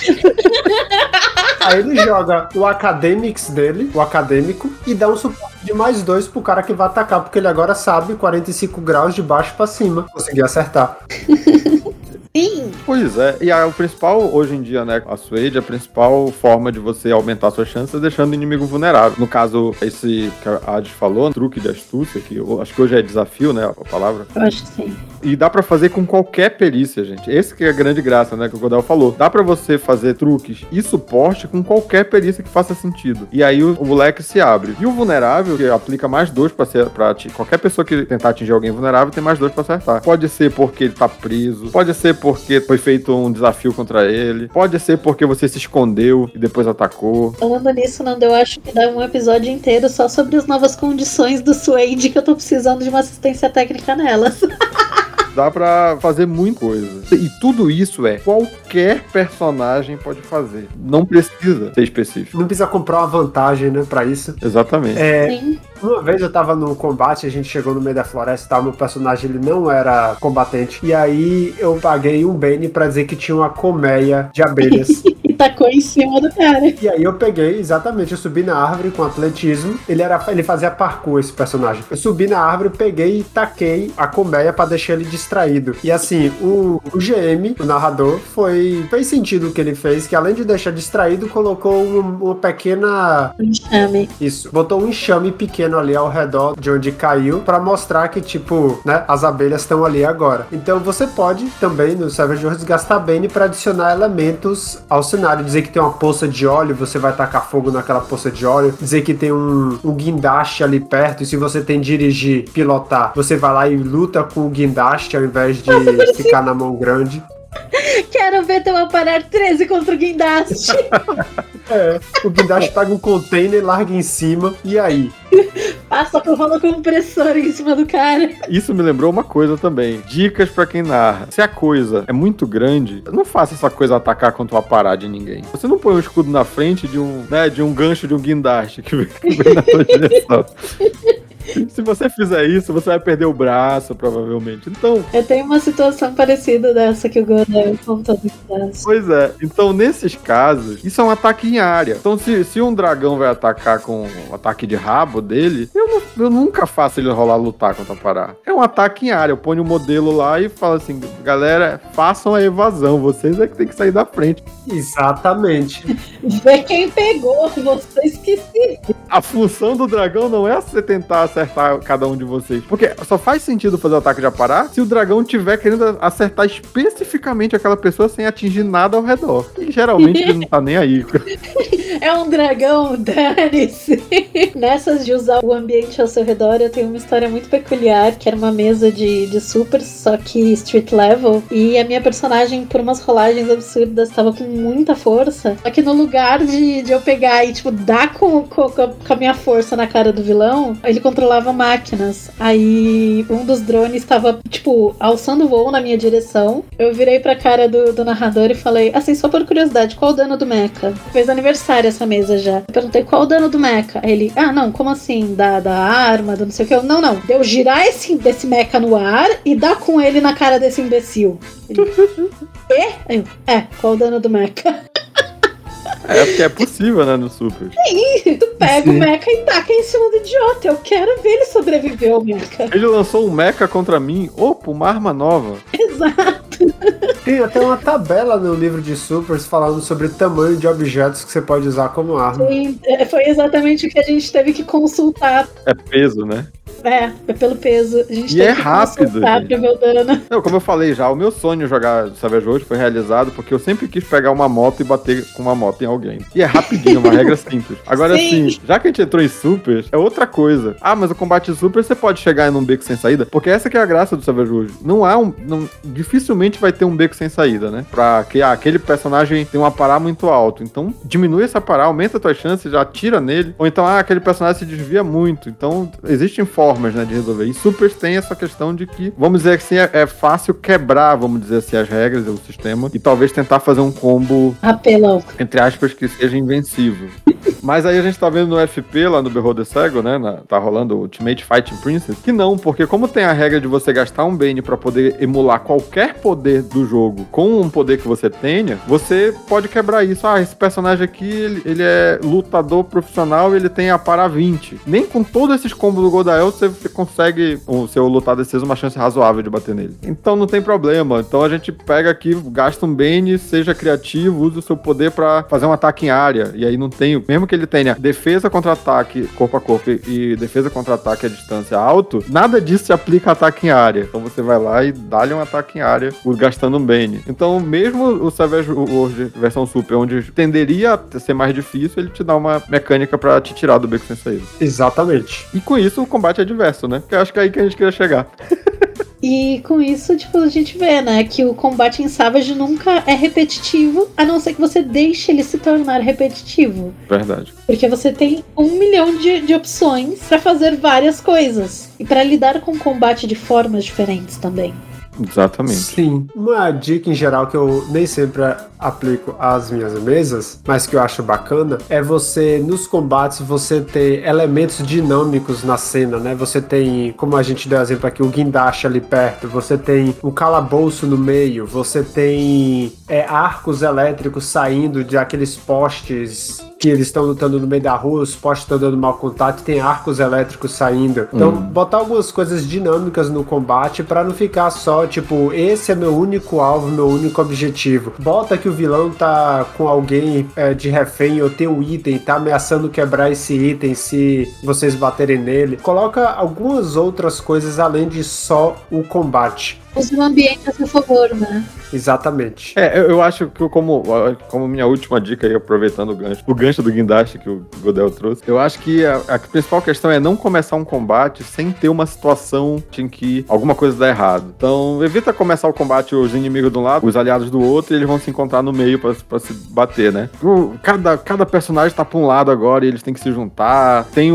Aí ele joga o Academics dele, o acadêmico, e dá um suporte de mais 2 pro cara que vai atacar, porque ele agora sabe 45 graus de baixo pra cima. Conseguiu acertar. Sim. Pois é, e o principal, hoje em dia, né, a Suede, a principal forma de você aumentar suas chances é deixando o inimigo vulnerável. No caso, esse que a Adi falou, truque de astúcia, que eu acho que hoje é desafio, né, a palavra. Eu acho que sim. E dá pra fazer com qualquer perícia, gente. Esse que é a grande graça, né, que o Godel falou. Dá pra você fazer truques e suporte com qualquer perícia que faça sentido. E aí o leque se abre. E o vulnerável, que aplica mais 2 pra qualquer pessoa que tentar atingir alguém vulnerável, tem mais 2 pra acertar. Pode ser porque ele tá preso, pode ser porque foi feito um desafio contra ele, pode ser porque você se escondeu e depois atacou. Falando nisso, Nando, eu acho que dá um episódio inteiro só sobre as novas condições do Suede, que eu tô precisando de uma assistência técnica nelas. Dá pra fazer muita coisa. E tudo isso qualquer personagem pode fazer. Não precisa ser específico. Não precisa comprar uma vantagem, né, pra isso. Exatamente. Sim. Uma vez eu tava no combate, a gente chegou no meio da floresta e tal, meu personagem ele não era combatente. E aí eu paguei um Bane pra dizer que tinha uma colmeia de abelhas. E tacou em cima do cara. E aí eu peguei, exatamente, eu subi na árvore com atletismo. Ele fazia parkour, esse personagem. Eu subi na árvore, peguei e taquei a colmeia pra deixar ele distraído. E assim, o GM, o narrador, fez sentido o que ele fez, que além de deixar distraído, colocou uma pequena... Enxame. Isso, botou um enxame pequeno ali ao redor de onde caiu, pra mostrar que, tipo, né, as abelhas estão ali agora. Então você pode também, no Savage Worlds, gastar Bane pra adicionar elementos ao cenário. Dizer que tem uma poça de óleo, você vai tacar fogo naquela poça de óleo. Dizer que tem um guindaste ali perto, e se você tem dirigir, pilotar, você vai lá e luta com o guindaste ao invés de ficar na mão grande. Quero ver teu aparar 13 contra o guindaste. O guindaste pega um container, larga em cima, e aí? Passa por rola compressor em cima do cara. Isso me lembrou uma coisa também. Dicas pra quem narra. Se a coisa é muito grande, não faça essa coisa atacar contra o aparar de ninguém. Você não põe um escudo na frente de um gancho de um guindaste que vem na sua direção. Se você fizer isso, você vai perder o braço, provavelmente. Então... Eu tenho uma situação parecida dessa que o Godel contou do braço. Pois é. Então, nesses casos, isso é um ataque em área. Então, se um dragão vai atacar com o ataque de rabo dele, eu nunca faço ele lutar contra parar. É um ataque em área. Eu ponho o modelo lá e falo assim, galera, façam a evasão. Vocês é que tem que sair da frente. Exatamente. Vê quem pegou, vocês que se... A função do dragão não é você tentar acertar cada um de vocês. Porque só faz sentido fazer o ataque de aparar se o dragão tiver querendo acertar especificamente aquela pessoa sem atingir nada ao redor. E geralmente ele não tá nem aí. É um dragão, dane-se. Nessas de usar o ambiente ao seu redor, eu tenho uma história muito peculiar, que era uma mesa de super, só que street level, e a minha personagem, por umas rolagens absurdas, tava com muita força, só que no lugar de eu pegar e, tipo, dar com a minha força na cara do vilão, ele controlava máquinas. Aí um dos drones tava, tipo, alçando o voo na minha direção. Eu virei pra cara do narrador e falei, assim, só por curiosidade, qual o dano do mecha? Fez aniversário essa mesa já. Eu perguntei, qual o dano do mecha? Aí ele, não, como assim? Da arma, do não sei o que. Eu, não. Deu girar desse mecha no ar e dar com ele na cara desse imbecil. Ele, Aí eu, qual o dano do mecha? É porque é possível, né, no Super. Sim, tu pega o mecha e taca em cima do idiota. Eu quero ver ele sobreviver ao mecha. Ele lançou um mecha contra mim. Opa, uma arma nova. Exato. Tem até uma tabela no livro de Supers falando sobre o tamanho de objetos que você pode usar como arma. Sim, foi exatamente o que a gente teve que consultar. É peso, né? É pelo peso. A gente E teve é que rápido, consultar pra ver o dano. Não, como eu falei já, o meu sonho jogar Savage Worlds foi realizado porque eu sempre quis pegar uma moto e bater com uma moto em alguém. E é rapidinho, uma regra simples. Agora sim, já que a gente entrou em Supers, é outra coisa. Mas o combate Super você pode chegar em um beco sem saída, porque essa que é a graça do Savage Worlds. Dificilmente vai ter um beco sem saída, né? Pra que aquele personagem tem um aparar muito alto. Então, diminui esse aparar, aumenta as tuas chances, já atira nele. Ou então, aquele personagem se desvia muito. Então, existem formas, né, de resolver. E Supers tem essa questão de que, vamos dizer assim, é fácil quebrar, vamos dizer assim, as regras do sistema e talvez tentar fazer um combo, apelão, entre aspas, que seja invencível. Mas aí a gente tá vendo no FP, lá no Behold the Saga, né, tá rolando o Ultimate Fighting Princess, que não, porque como tem a regra de você gastar um Bane pra poder emular qualquer poder do jogo com um poder que você tenha, você pode quebrar isso. Esse personagem aqui, ele é lutador profissional e ele tem a para 20. Nem com todos esses combos do Goldael você consegue, o seu lutador seja uma chance razoável de bater nele. Então não tem problema. Então a gente pega aqui, gasta um Bane, seja criativo, usa o seu poder pra fazer um ataque em área. E aí não tem, mesmo que ele tenha defesa contra ataque corpo a corpo e defesa contra ataque à distância alto, nada disso se aplica a ataque em área. Então você vai lá e dá-lhe um ataque em área gastando um Bane. Então mesmo o Savage Worlds versão Super, onde tenderia a ser mais difícil, ele te dá uma mecânica pra te tirar do beco sem saída. Exatamente. E com isso o combate é diverso, né? Porque eu acho que é aí que a gente queria chegar. E com isso, tipo, a gente vê, né, que o combate em Savage nunca é repetitivo, a não ser que você deixe ele se tornar repetitivo. Verdade. Porque você tem 1 milhão de opções pra fazer várias coisas. E pra lidar com o combate de formas diferentes também. Exatamente. Sim. Uma dica em geral que eu nem sempre aplico às minhas mesas, mas que eu acho bacana, é você, nos combates, você ter elementos dinâmicos na cena, né? Você tem, como a gente deu exemplo aqui, o guindaste ali perto, você tem um calabouço no meio, você tem arcos elétricos saindo de aqueles postes que eles estão lutando no meio da rua, os postes estão dando mau contato, tem arcos elétricos saindo. Então, botar algumas coisas dinâmicas no combate pra não ficar só, tipo, esse é meu único alvo, meu único objetivo. Bota que o vilão tá com alguém de refém ou tem um item, tá ameaçando quebrar esse item se vocês baterem nele. Coloca algumas outras coisas além de só o combate. Use o ambiente a seu favor, né? Exatamente. Eu acho que como minha última dica aí, aproveitando o gancho do guindaste que o Godel trouxe, eu acho que a principal questão é não começar um combate sem ter uma situação em que alguma coisa dá errado. Então, evita começar o combate os inimigos de um lado, os aliados do outro, e eles vão se encontrar no meio pra se bater, né? Cada personagem tá pra um lado agora e eles têm que se juntar, tem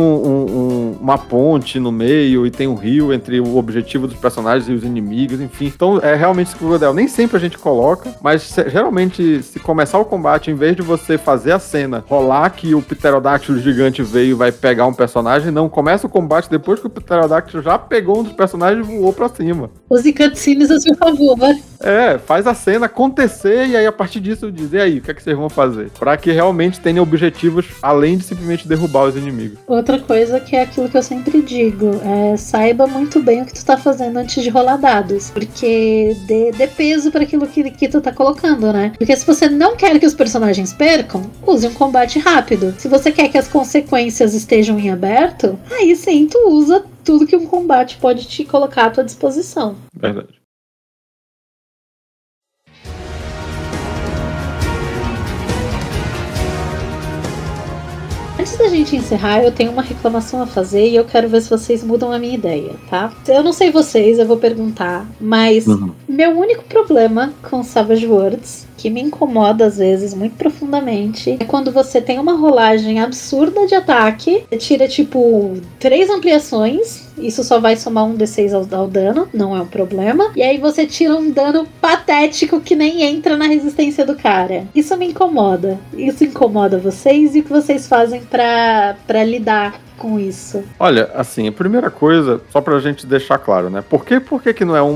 uma ponte no meio e tem um rio entre o objetivo dos personagens e os inimigos, enfim. Então, é realmente isso que o Godel, nem sempre a gente coloca, mas geralmente, se começar o combate, em vez de você fazer a cena, rolar que o Pterodáctilo gigante veio e vai pegar um personagem, não, começa o combate depois que o Pterodáctilo já pegou um dos personagens e voou pra cima. Use cutscenes a seu favor, né? Faz a cena acontecer e aí a partir disso dizer aí, o que é que vocês vão fazer? Pra que realmente tenha objetivos além de simplesmente derrubar os inimigos. Outra coisa que é aquilo que eu sempre digo, saiba muito bem o que tu tá fazendo antes de rolar dados, porque dê peso pra aquilo que tu tá colocando, né? Porque se você não quer que os personagens percam, use um combate rápido. Se você quer que as consequências estejam em aberto, aí sim tu usa tudo que um combate pode te colocar à tua disposição. Verdade. Antes da gente encerrar, eu tenho uma reclamação a fazer e eu quero ver se vocês mudam a minha ideia, tá? Eu não sei vocês, eu vou perguntar, mas meu único problema com Savage Worlds, que me incomoda às vezes muito profundamente, é quando você tem uma rolagem absurda de ataque, tira tipo 3 ampliações, isso só vai somar um D6 ao dano, não é um problema, e aí você tira um dano patético que nem entra na resistência do cara. Isso me incomoda. Isso incomoda vocês, e o que vocês fazem pra lidar com isso? Olha, assim, a primeira coisa, só pra gente deixar claro, né? Por que não é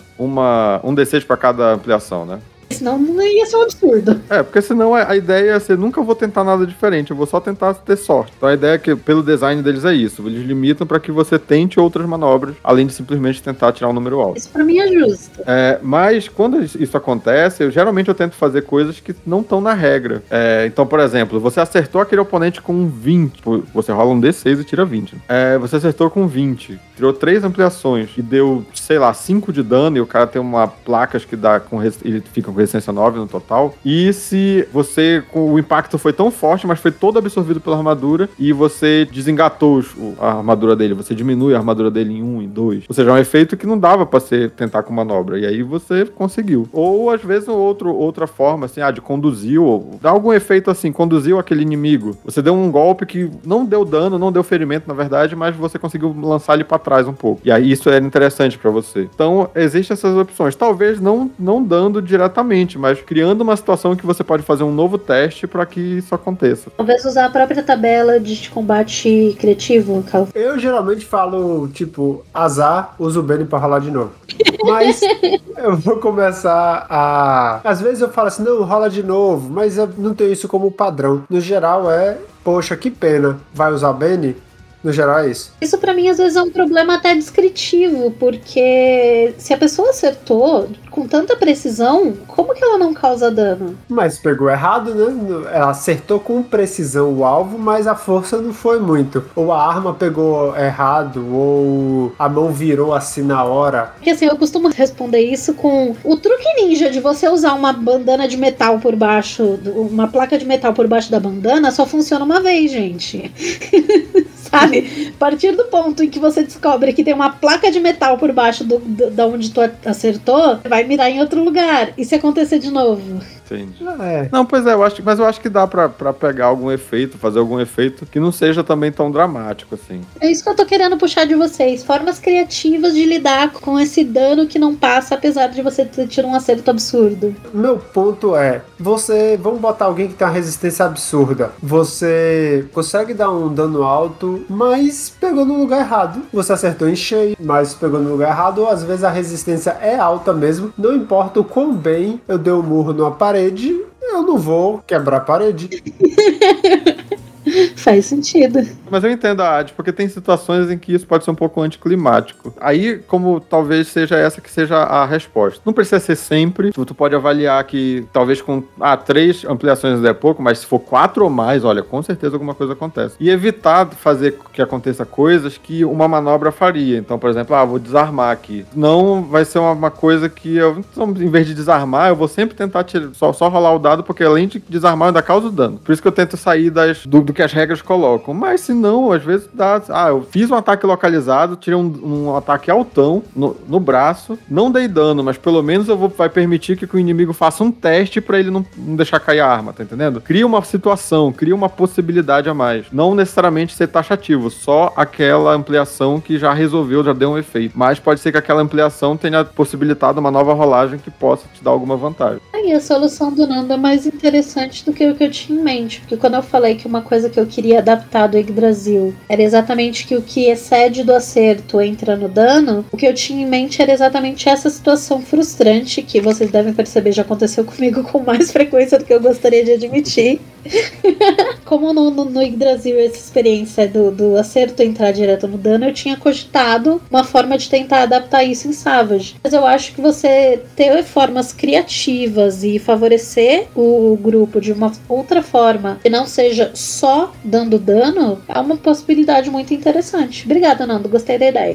um D6 pra cada ampliação, né? Senão não ia ser um absurdo. Porque senão a ideia é ser, nunca vou tentar nada diferente, eu vou só tentar ter sorte. Então a ideia é que, pelo design deles, é isso. Eles limitam pra que você tente outras manobras, além de simplesmente tentar tirar um número alto. Isso pra mim é justo. Mas quando isso acontece, geralmente eu tento fazer coisas que não estão na regra. Então, por exemplo, você acertou aquele oponente com 20. Você rola um D6 e tira 20. Você acertou com 20. Tirou 3 ampliações e deu, sei lá, 5 de dano, e o cara tem uma placas que dá ele fica com resistência 9 no total. E se o impacto foi tão forte, mas foi todo absorvido pela armadura, e você desengatou a armadura dele, você diminui a armadura dele em 1, em 2. Ou seja, é um efeito que não dava pra você tentar com manobra, e aí você conseguiu. Ou às vezes outra forma, assim, de conduzir, ou dá algum efeito assim, conduziu aquele inimigo. Você deu um golpe que não deu dano, não deu ferimento, na verdade, mas você conseguiu lançar ele pra trás um pouco. E aí isso era interessante pra você. Então, existem essas opções. Talvez não dando diretamente, mas criando uma situação que você pode fazer um novo teste pra que isso aconteça. Talvez usar a própria tabela de combate criativo, Cal. Eu geralmente falo, tipo, azar, uso o Benny pra rolar de novo. Mas eu vou começar a... Às vezes eu falo assim, não, rola de novo, mas eu não tenho isso como padrão. No geral poxa, que pena, vai usar Benny? No geral é isso. Isso pra mim às vezes é um problema até descritivo, porque se a pessoa acertou com tanta precisão, como que ela não causa dano? Mas pegou errado, né? Ela acertou com precisão o alvo, mas a força não foi muito. Ou a arma pegou errado, ou a mão virou assim na hora. Porque assim, eu costumo responder isso com o truque ninja de você usar uma bandana de metal por baixo, uma placa de metal por baixo da bandana, só funciona uma vez, gente. Sabe? A partir do ponto em que você descobre que tem uma placa de metal por baixo da onde tu acertou, vai mirar em outro lugar. E se acontecer de novo? Entendi. Não, pois é, mas eu acho que dá pra pegar algum efeito, fazer algum efeito que não seja também tão dramático, assim. É isso que eu tô querendo puxar de vocês. Formas criativas de lidar com esse dano que não passa, apesar de você ter tido um acerto absurdo. Meu ponto é, vamos botar alguém que tem uma resistência absurda. Você consegue dar um dano alto, mas pegou no lugar errado. Você acertou em cheio, mas pegou no lugar errado, ou às vezes a resistência é alta mesmo. Não importa o quão bem eu dei um murro numa parede, eu não vou quebrar a parede. Faz sentido. Mas eu entendo a Adi, porque tem situações em que isso pode ser um pouco anticlimático. Aí, como talvez seja essa que seja a resposta. Não precisa ser sempre. Tu pode avaliar que talvez com 3 ampliações é pouco, mas se for 4 ou mais, olha, com certeza alguma coisa acontece. E evitar fazer que aconteça coisas que uma manobra faria. Então, por exemplo, vou desarmar aqui. Não vai ser uma coisa que então, em vez de desarmar, eu vou sempre tentar só rolar o dado, porque além de desarmar, eu ainda causo dano. Por isso que eu tento sair do que as regras colocam. Mas se não, às vezes dá... eu fiz um ataque localizado, tirei um ataque altão no braço, não dei dano, mas pelo menos vai permitir que o inimigo faça um teste pra ele não deixar cair a arma, tá entendendo? Cria uma situação, cria uma possibilidade a mais. Não necessariamente ser taxativo, só aquela ampliação que já resolveu, já deu um efeito. Mas pode ser que aquela ampliação tenha possibilitado uma nova rolagem que possa te dar alguma vantagem. Aí a solução do Nando é mais interessante do que o que eu tinha em mente, porque quando eu falei que uma coisa que eu queria adaptar do Yggdrasil era exatamente que o que excede do acerto entra no dano, o que eu tinha em mente era exatamente essa situação frustrante que vocês devem perceber já aconteceu comigo com mais frequência do que eu gostaria de admitir. Como no Yggdrasil essa experiência do acerto entrar direto no dano, eu tinha cogitado uma forma de tentar adaptar isso em Savage. Mas eu acho que você ter formas criativas e favorecer o grupo de uma outra forma que não seja só dando dano é uma possibilidade muito interessante. Obrigada, Nando. Gostei da ideia.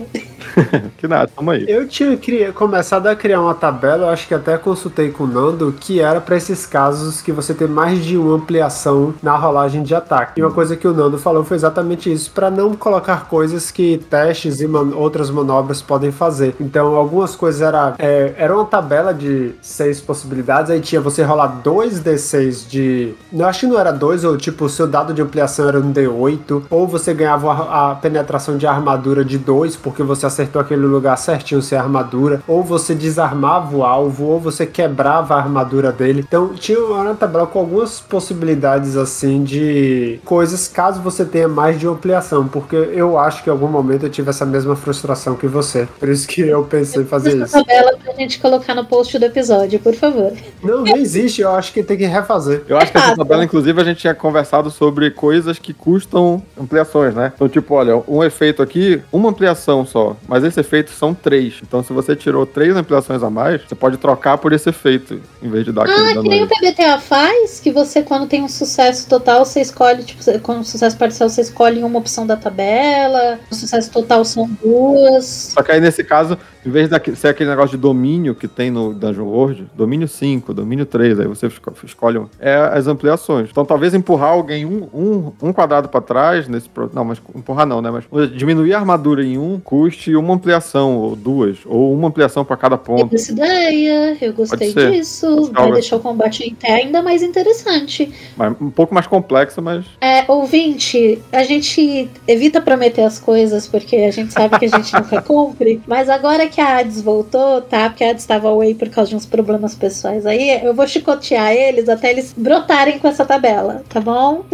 Que nada, tamo aí. Eu tinha começado a criar uma tabela, eu acho que até consultei com o Nando, que era para esses casos que você tem mais de uma ampliação na rolagem de ataque. E uma coisa que o Nando falou foi exatamente isso, para não colocar coisas que testes e outras manobras podem fazer. Então, algumas coisas era uma tabela de 6 possibilidades, aí tinha você rolar 2d6 de... Eu acho que não era 2, ou tipo, o seu dado de ampliação era um d8, ou você ganhava a penetração de armadura de 2, porque você acertou aquele lugar certinho sem armadura, ou você desarmava o alvo, ou você quebrava a armadura dele. Então tinha uma tabela com algumas possibilidades assim de coisas caso você tenha mais de uma ampliação, porque eu acho que em algum momento eu tive essa mesma frustração que você, por isso que eu pensei em fazer isso. Tabela pra gente colocar no post do episódio, por favor. Não existe, eu acho que tem que refazer. Eu acho que essa tabela, inclusive, a gente tinha conversado sobre coisas que custam ampliações, né? Então, tipo, olha, um efeito aqui, uma ampliação só, mas esse efeito são 3. Então, se você tirou 3 ampliações a mais, você pode trocar por esse efeito, em vez de dar aquele dano. Que nem o PBTA faz, que você, quando tem um sucesso total, você escolhe, tipo, com um sucesso parcial, você escolhe uma opção da tabela, o sucesso total são 2. Só que aí, nesse caso, em vez de ser aquele negócio de domínio que tem no Dungeon World, domínio 5, domínio 3, aí você escolhe as ampliações. Então, talvez empurrar alguém um quadrado para trás, não, mas empurrar não, né? Mas diminuir a armadura em custe uma ampliação, ou 2, ou uma ampliação para cada ponto. Essa ideia, eu gostei disso. Vai deixar o combate ainda mais interessante. Mas um pouco mais complexo, mas... Ouvinte, a gente evita prometer as coisas, porque a gente sabe que a gente nunca cumpre, mas agora que a Hades voltou, tá? Porque a Hades estava away por causa de uns problemas pessoais aí, eu vou chicotear eles até eles brotarem com essa tabela, tá bom?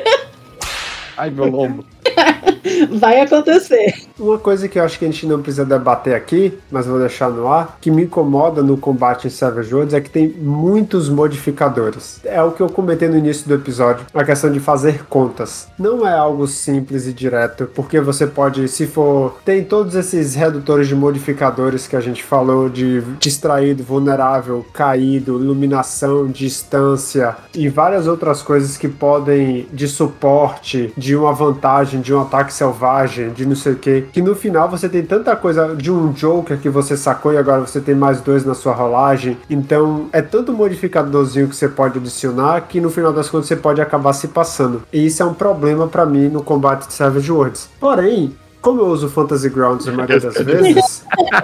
Ai, meu lombo. Vai acontecer. Uma coisa que eu acho que a gente não precisa debater aqui, mas vou deixar no ar, que me incomoda no combate em Savage Worlds é que tem muitos modificadores. É o que eu comentei no início do episódio, a questão de fazer contas. Não é algo simples e direto, porque você pode, se for... Tem todos esses redutores de modificadores que a gente falou, de distraído, vulnerável, caído, iluminação, distância e várias outras coisas que podem, de suporte, de uma vantagem, de um ataque selvagem, de não sei o que no final você tem tanta coisa de um Joker que você sacou e agora você tem mais 2 na sua rolagem, então é tanto modificadorzinho que você pode adicionar que no final das contas você pode acabar se passando, e isso é um problema pra mim no combate de Savage Worlds. Porém, como eu uso Fantasy Grounds a maioria das vezes,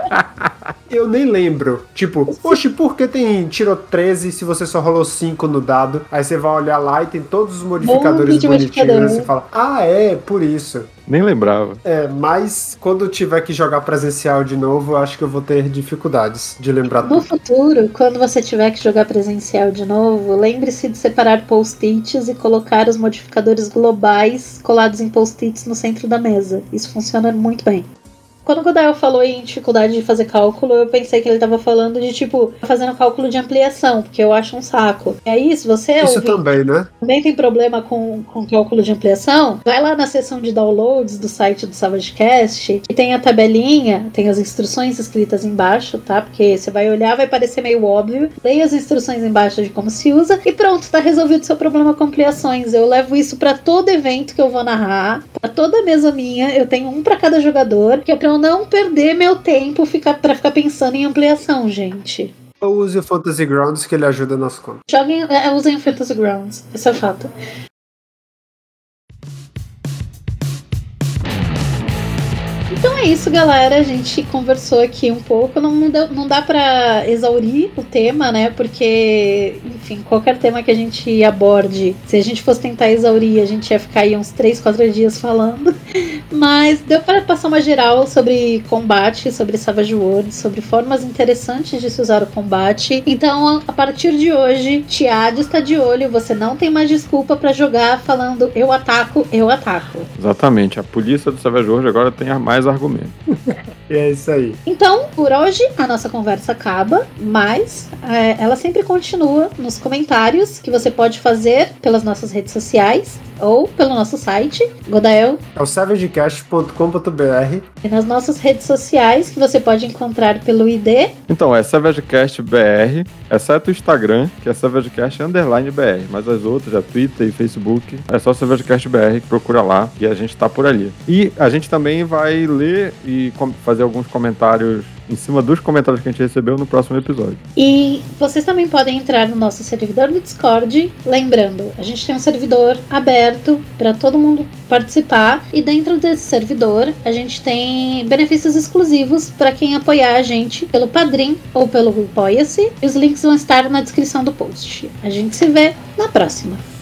eu nem lembro. Tipo, oxe, por que tirou 13 se você só rolou 5 no dado? Aí você vai olhar lá e tem todos os modificadores bonitinhos. E você fala, por isso. Nem lembrava. Mas quando tiver que jogar presencial de novo, eu acho que eu vou ter dificuldades de lembrar tudo. No futuro, quando você tiver que jogar presencial de novo, lembre-se de separar post-its e colocar os modificadores globais colados em post-its no centro da mesa. Isso funciona muito bem. Quando o Godael falou em dificuldade de fazer cálculo, eu pensei que ele tava falando de, tipo, fazendo cálculo de ampliação, porque eu acho um saco. E aí, se você também, né? Também tem problema com cálculo de ampliação, vai lá na seção de downloads do site do SavageCast, que tem a tabelinha, tem as instruções escritas embaixo, tá? Porque você vai olhar, vai parecer meio óbvio. Leia as instruções embaixo de como se usa e pronto, tá resolvido o seu problema com ampliações. Eu levo isso pra todo evento que eu vou narrar, pra toda mesa minha, eu tenho um pra cada jogador, que é pra eu não perder meu tempo pra ficar pensando em ampliação, gente. Eu uso o Fantasy Grounds que ele ajuda nas contas. Usem o Fantasy Grounds, esse é o fato. Então é isso, galera. A gente conversou aqui um pouco. Não dá pra exaurir o tema, né? Porque, enfim, qualquer tema que a gente aborde, se a gente fosse tentar exaurir, a gente ia ficar aí uns 3-4 dias falando. Mas deu para passar uma geral sobre combate, sobre Savage Worlds, sobre formas interessantes de se usar o combate. Então, a partir de hoje, Tiade está de olho. Você não tem mais desculpa pra jogar falando eu ataco, eu ataco. Exatamente. A polícia do Savage Worlds agora tem mais argumento. E é isso aí. Então, por hoje, a nossa conversa acaba, mas ela sempre continua nos comentários que você pode fazer pelas nossas redes sociais, ou pelo nosso site, Godael. É o savagecast.com.br. E nas nossas redes sociais, que você pode encontrar pelo ID. Então, é SavageCastBR, exceto o Instagram, que é SavageCast_BR, mas as outras, a Twitter e Facebook, é só SavageCastBR, que procura lá, e a gente tá por ali. E a gente também vai ler e fazer alguns comentários em cima dos comentários que a gente recebeu no próximo episódio. E vocês também podem entrar no nosso servidor do Discord. Lembrando, a gente tem um servidor aberto para todo mundo participar, e dentro desse servidor a gente tem benefícios exclusivos para quem apoiar a gente pelo Padrim ou pelo Apoia-se, e os links vão estar na descrição do post. A gente se vê na próxima.